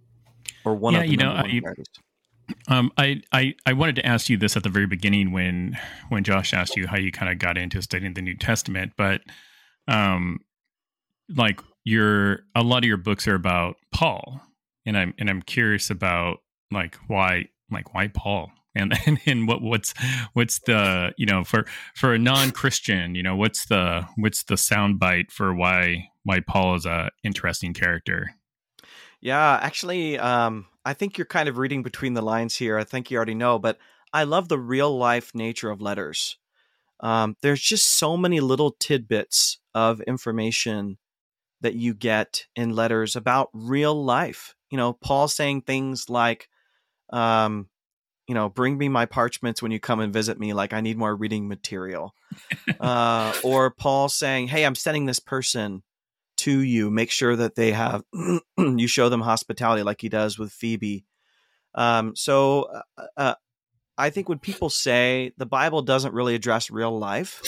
or one yeah, of the you number know, one I, priorities. Um, I, I, I wanted to ask you this at the very beginning when, when Josh asked you how you kind of got into studying the New Testament, but um, like your, a lot of your books are about Paul, and I'm, and I'm curious about like why, like why Paul, and, and, and what, what's, what's the, you know, for, for a non-Christian, you know, what's the, what's the soundbite for why, why Paul is a interesting character? Yeah, actually, um, I think you're kind of reading between the lines here. I think you already know, but I love the real life nature of letters. Um, there's just so many little tidbits of information that you get in letters about real life. You know, Paul saying things like, um, you know, bring me my parchments when you come and visit me. Like I need more reading material. uh, or Paul saying, hey, I'm sending this person to you, make sure that they have, you show them hospitality like he does with Phoebe. Um, so uh, uh, I think when people say the Bible doesn't really address real life,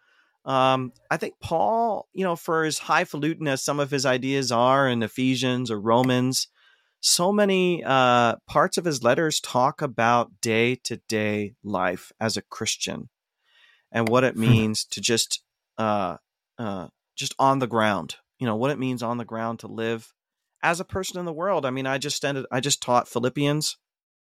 um, I think Paul, you know, for as highfalutin as some of his ideas are in Ephesians or Romans, so many uh, parts of his letters talk about day-to-day life as a Christian and what it means to just, uh, uh, just on the ground. You know, what it means on the ground to live as a person in the world. I mean, I just ended, I just taught Philippians,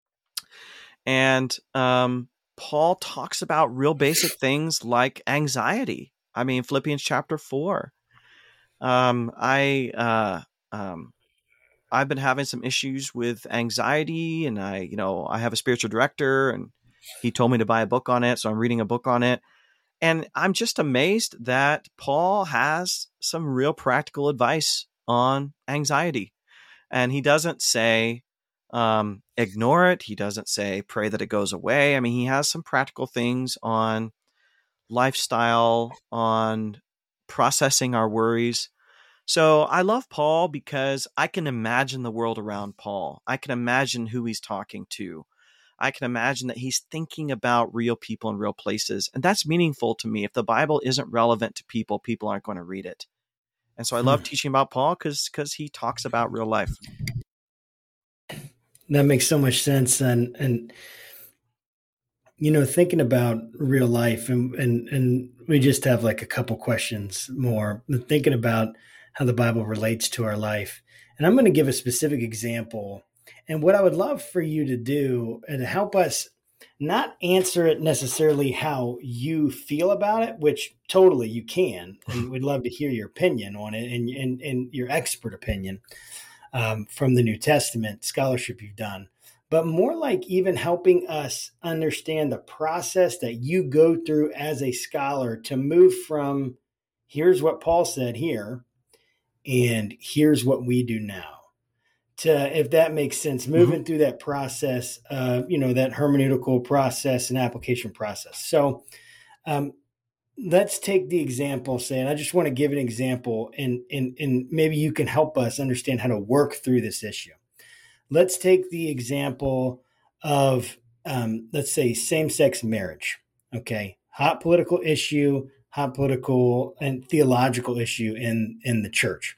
and um, Paul talks about real basic things like anxiety. I mean, Philippians chapter four. Um, I, uh, um, I've been having some issues with anxiety, and I, you know, I have a spiritual director, and he told me to buy a book on it. So I'm reading a book on it. And I'm just amazed that Paul has some real practical advice on anxiety. And he doesn't say, um, ignore it. He doesn't say, pray that it goes away. I mean, he has some practical things on lifestyle, on processing our worries. So I love Paul because I can imagine the world around Paul. I can imagine who he's talking to. I can imagine that he's thinking about real people in real places. And that's meaningful to me. If the Bible isn't relevant to people, people aren't going to read it. And so I love teaching about Paul because because he talks about real life. That makes so much sense. And, and you know, thinking about real life, and, and, and we just have like a couple questions more, thinking about how the Bible relates to our life. And I'm going to give a specific example. And what I would love for you to do and to help us not answer it necessarily how you feel about it, which totally you can. And we'd love to hear your opinion on it and, and, and your expert opinion um, from the New Testament scholarship you've done. But more like even helping us understand the process that you go through as a scholar to move from here's what Paul said here, and here's what we do now. To, if that makes sense, moving mm-hmm. through that process, uh, you know, that hermeneutical process and application process. So um, let's take the example, say, and I just want to give an example, and, and, and maybe you can help us understand how to work through this issue. Let's take the example of, um, let's say, same-sex marriage. Okay, hot political issue, hot political and theological issue in, in the church.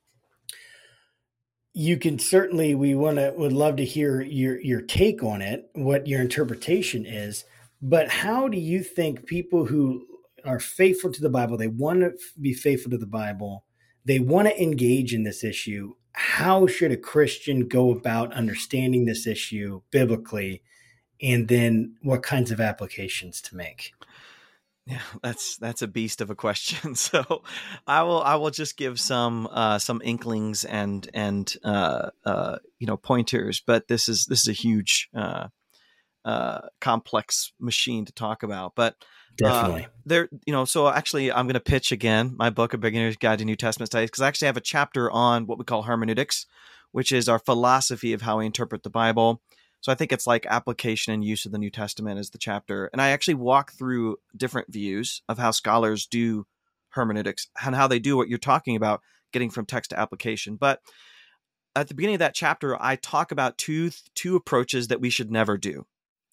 You can certainly, we want to, would love to hear your, your take on it, what your interpretation is, but how do you think people who are faithful to the Bible, they want to be faithful to the Bible, they want to engage in this issue, how should a Christian go about understanding this issue biblically, and then what kinds of applications to make? Yeah, that's that's a beast of a question. So I will I will just give some uh, some inklings and and uh, uh, you know pointers, but this is this is a huge uh, uh, complex machine to talk about. But definitely uh, there, you know. So actually, I'm going to pitch again my book, A Beginner's Guide to New Testament Studies, because I actually have a chapter on what we call hermeneutics, which is our philosophy of how we interpret the Bible. So I think it's like application and use of the New Testament is the chapter. And I actually walk through different views of how scholars do hermeneutics and how they do what you're talking about, getting from text to application. But at the beginning of that chapter, I talk about two, two approaches that we should never do.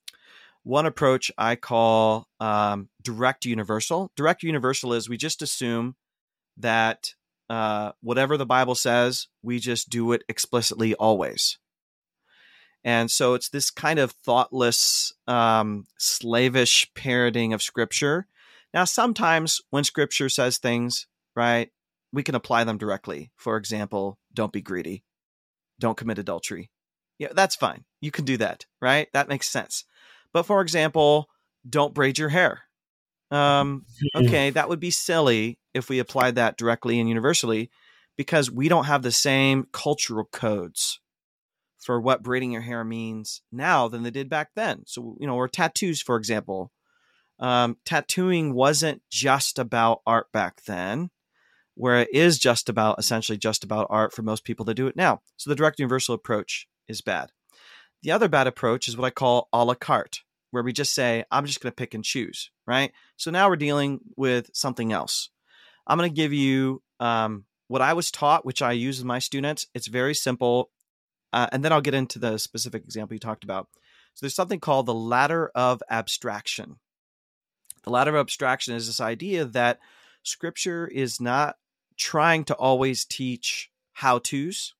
One approach I call um, direct universal. Direct universal is we just assume that uh, whatever the Bible says, we just do it explicitly always. And so it's this kind of thoughtless, um, slavish parroting of Scripture. Now, sometimes when Scripture says things, right, we can apply them directly. For example, don't be greedy. Don't commit adultery. Yeah, that's fine. You can do that, right? That makes sense. But for example, don't braid your hair. Um, okay, that would be silly if we applied that directly and universally, because we don't have the same cultural codes for what braiding your hair means now than they did back then. So, you know, or tattoos, for example. Um, tattooing wasn't just about art back then, where it is just about, essentially just about art for most people that do it now. So the direct universal approach is bad. The other bad approach is what I call a la carte, where we just say, I'm just going to pick and choose, right? So now we're dealing with something else. I'm going to give you um, what I was taught, which I use with my students. It's very simple. Uh, and then I'll get into the specific example you talked about. So there's something called the ladder of abstraction. The ladder of abstraction is this idea that Scripture is not trying to always teach how-tos.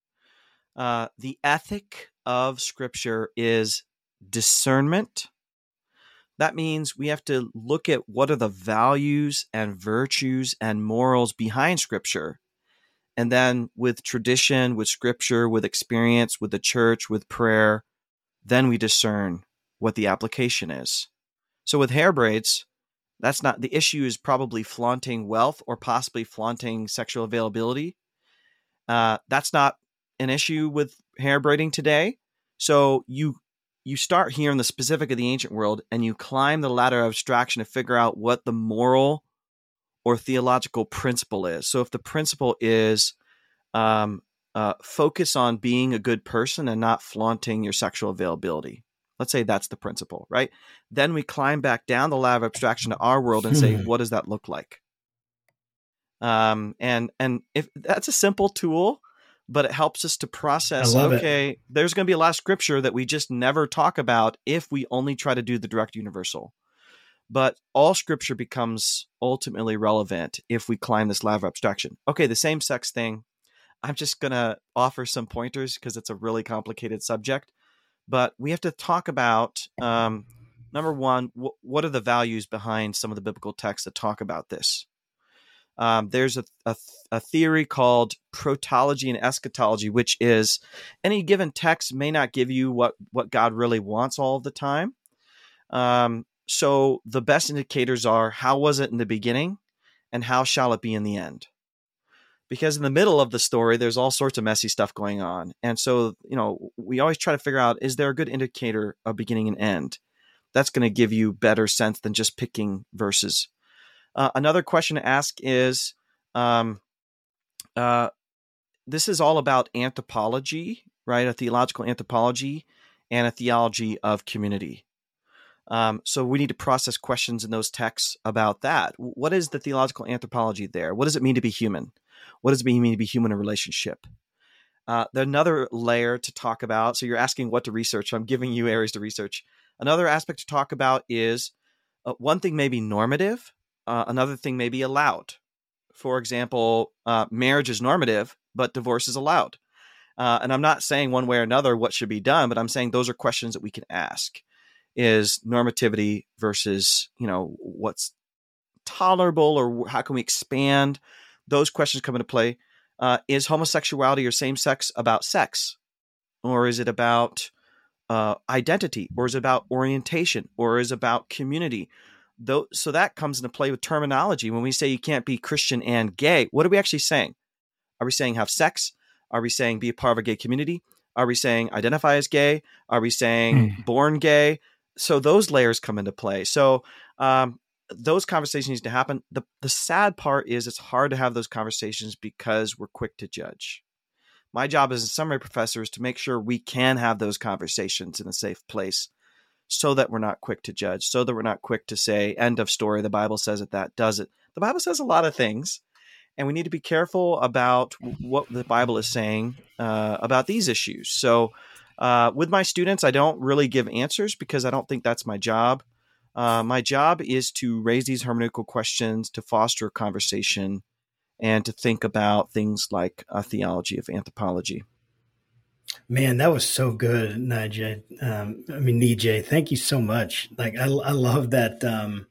Uh, the ethic of Scripture is discernment. That means we have to look at what are the values and virtues and morals behind Scripture. And then with tradition, with Scripture, with experience, with the church, with prayer, then we discern what the application is. So with hair braids, that's not the issue. Is probably flaunting wealth or possibly flaunting sexual availability. Uh, that's not an issue with hair braiding today. So you you start here in the specific of the ancient world, and you climb the ladder of abstraction to figure out what the moral or theological principle is. So if the principle is um, uh, focus on being a good person and not flaunting your sexual availability, Let's say that's the principle, right? Then we climb back down the ladder of abstraction to our world and say, what does that look like? Um, and and if that's a simple tool, but it helps us to process, okay, it. There's going to be a lot of scripture that we just never talk about if we only try to do the direct universal. But all scripture becomes ultimately relevant if we climb this ladder of abstraction. Okay, the same-sex thing, I'm just going to offer some pointers because it's a really complicated subject. But we have to talk about, um, number one, wh- what are the values behind some of the biblical texts that talk about this? Um, there's a, a, a theory called protology and eschatology, which is any given text may not give you what, what God really wants all of the time. Um, so the best indicators are, how was it in the beginning and how shall it be in the end? Because in the middle of the story, there's all sorts of messy stuff going on. And so, you know, we always try to figure out, is there a good indicator of beginning and end? That's going to give you better sense than just picking verses. Uh, another question to ask is, um, uh, this is all about anthropology, right? A theological anthropology and a theology of community. Um, so we need to process questions in those texts about that. What is the theological anthropology there? What does it mean to be human? What does it mean to be human in a relationship? Uh, there's another layer to talk about. So you're asking what to research. So I'm giving you areas to research. Another aspect to talk about is uh, one thing may be normative. Uh, another thing may be allowed. For example, uh, marriage is normative, but divorce is allowed. Uh, and I'm not saying one way or another what should be done, but I'm saying those are questions that we can ask. Is normativity versus, you know, what's tolerable, or how can we expand? Those questions come into play. Uh, is homosexuality or same sex about sex? Or is it about uh, identity? Or is it about orientation? Or is it about community? Though, so that comes into play with terminology. When we say you can't be Christian and gay, what are we actually saying? Are we saying have sex? Are we saying be a part of a gay community? Are we saying identify as gay? Are we saying mm. born gay? So those layers come into play. So um, those conversations need to happen. The, the sad part is it's hard to have those conversations because we're quick to judge. My job as a seminary professor is to make sure we can have those conversations in a safe place so that we're not quick to judge, so that we're not quick to say, end of story, the Bible says it, that does it. The Bible says a lot of things, and we need to be careful about what the Bible is saying uh, about these issues. So uh, with my students, I don't really give answers because I don't think that's my job. Uh, my job is to raise these hermeneutical questions, to foster a conversation, and to think about things like a theology of anthropology. Man, that was so good, Nijay. Um, I mean, Nijay, thank you so much. Like, I, I love that. Um,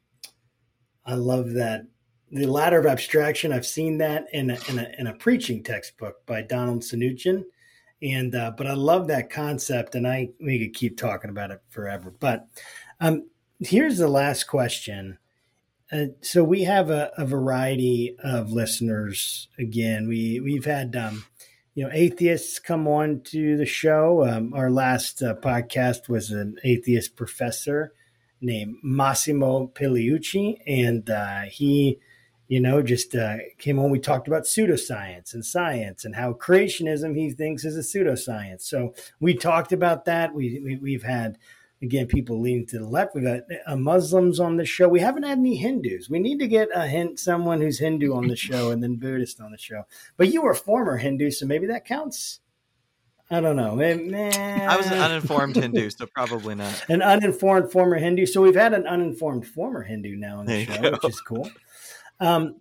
I love that. The Ladder of Abstraction, I've seen that in a, in a, in a preaching textbook by Donald Sanuchin. And, uh, but I love that concept, and I, we could keep talking about it forever. But um, here's the last question. Uh, so we have a, a variety of listeners. Again, we, we've had, um, you know, atheists come on to the show. Um, our last uh, podcast was an atheist professor named Massimo Pigliucci, and uh, he, you know, just uh, came on. We talked about pseudoscience and science and how creationism he thinks is a pseudoscience. So we talked about that. We, we we've had, again, people leaning to the left. We've got uh, Muslims on the show. We haven't had any Hindus. We need to get a hint, someone who's Hindu on the show, and then Buddhist on the show. But you were a former Hindu, so maybe that counts. I don't know. Nah. I was an uninformed Hindu, so probably not. An uninformed former Hindu. So we've had an uninformed former Hindu now on the show, go. Which is cool. Um,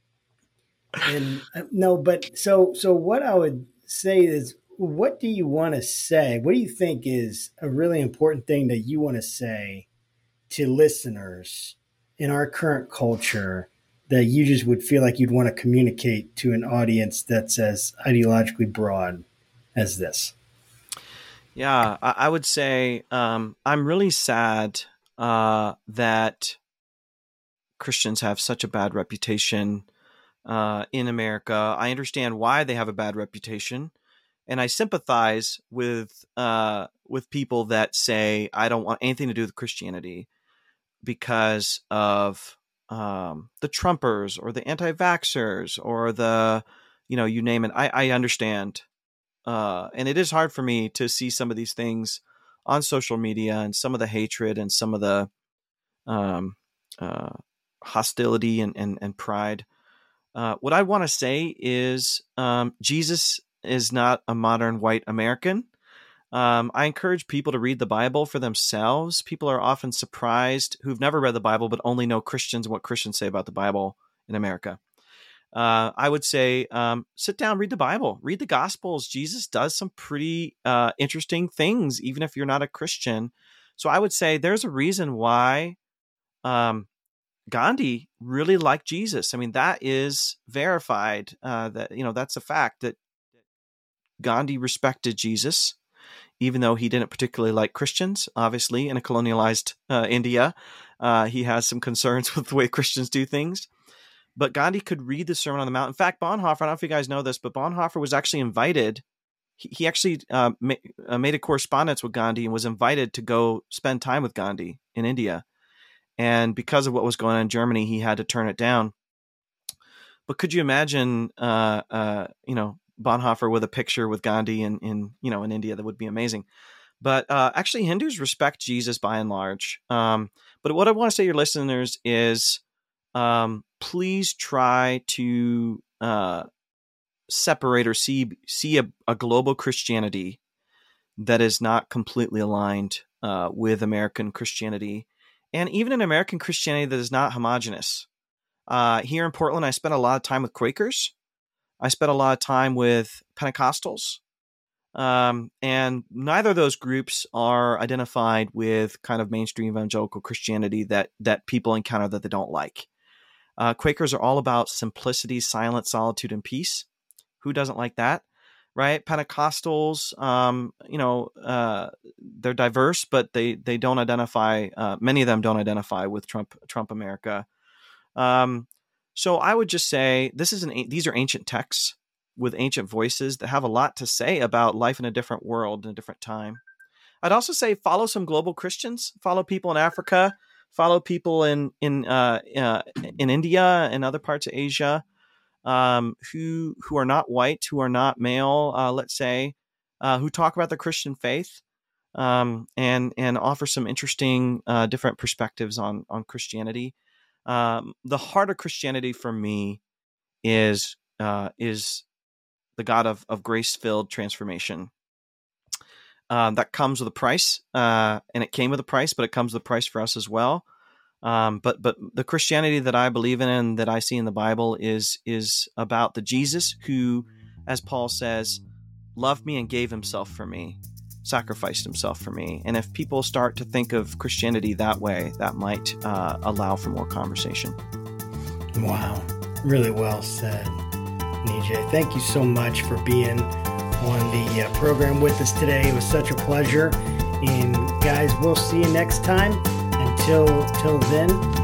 and uh, no, but so so what I would say is, what do you want to say? What do you think is a really important thing that you want to say to listeners in our current culture that you just would feel like you'd want to communicate to an audience that's as ideologically broad as this? Yeah, I, I would say um, I'm really sad uh, that Christians have such a bad reputation uh, in America. I understand why they have a bad reputation. And I sympathize with uh, with people that say, I don't want anything to do with Christianity because of um, the Trumpers or the anti-vaxxers or the, you know, you name it. I, I understand. Uh, and it is hard for me to see some of these things on social media and some of the hatred and some of the um, uh, hostility and, and, and pride. Uh, what I want to say is um, Jesus is not a modern white American. Um, I encourage people to read the Bible for themselves. People are often surprised who've never read the Bible, but only know Christians and what Christians say about the Bible in America. Uh, I would say, um, sit down, read the Bible, read the Gospels. Jesus does some pretty uh, interesting things, even if you're not a Christian. So I would say there's a reason why um, Gandhi really liked Jesus. I mean, that is verified. Uh, that you know, that's a fact that Gandhi respected Jesus, even though he didn't particularly like Christians. Obviously, in a colonialized uh, India, uh, he has some concerns with the way Christians do things. But Gandhi could read the Sermon on the Mount. In fact, Bonhoeffer, I don't know if you guys know this, but Bonhoeffer was actually invited. He, he actually uh, ma- uh, made a correspondence with Gandhi and was invited to go spend time with Gandhi in India. And because of what was going on in Germany, he had to turn it down. But could you imagine, uh, uh, you know, Bonhoeffer with a picture with Gandhi in, in you know, in India? That would be amazing. But uh, actually, Hindus respect Jesus by and large. Um, but what I want to say to your listeners is, um, please try to uh, separate or see see a, a global Christianity that is not completely aligned uh, with American Christianity, and even an American Christianity that is not homogenous. Uh, here in Portland, I spent a lot of time with Quakers. I spent a lot of time with Pentecostals. Um, and neither of those groups are identified with kind of mainstream evangelical Christianity that that people encounter that they don't like. Uh, Quakers are all about simplicity, silence, solitude, and peace. Who doesn't like that, right? Pentecostals, um, you know, uh, they're diverse, but they they don't identify. Uh, many of them don't identify with Trump Trump America. Um, so I would just say this is an these are ancient texts with ancient voices that have a lot to say about life in a different world in a different time. I'd also say follow some global Christians, follow people in Africa, follow people in in uh, uh, in India and other parts of Asia um, who who are not white, who are not male, uh, let's say, uh, who talk about the Christian faith um, and and offer some interesting uh, different perspectives on on Christianity. Um, the heart of Christianity for me is uh, is the God of, of grace-filled transformation. Um, that comes with a price, uh, and it came with a price, but it comes with a price for us as well. Um, but but the Christianity that I believe in and that I see in the Bible is is about the Jesus who, as Paul says, loved me and gave himself for me, sacrificed himself for me. And if people start to think of Christianity that way, that might uh, allow for more conversation. Wow. Really well said, Nijay. Thank you so much for being on the uh, program with us today. It was such a pleasure. And guys, we'll see you next time. Until till then,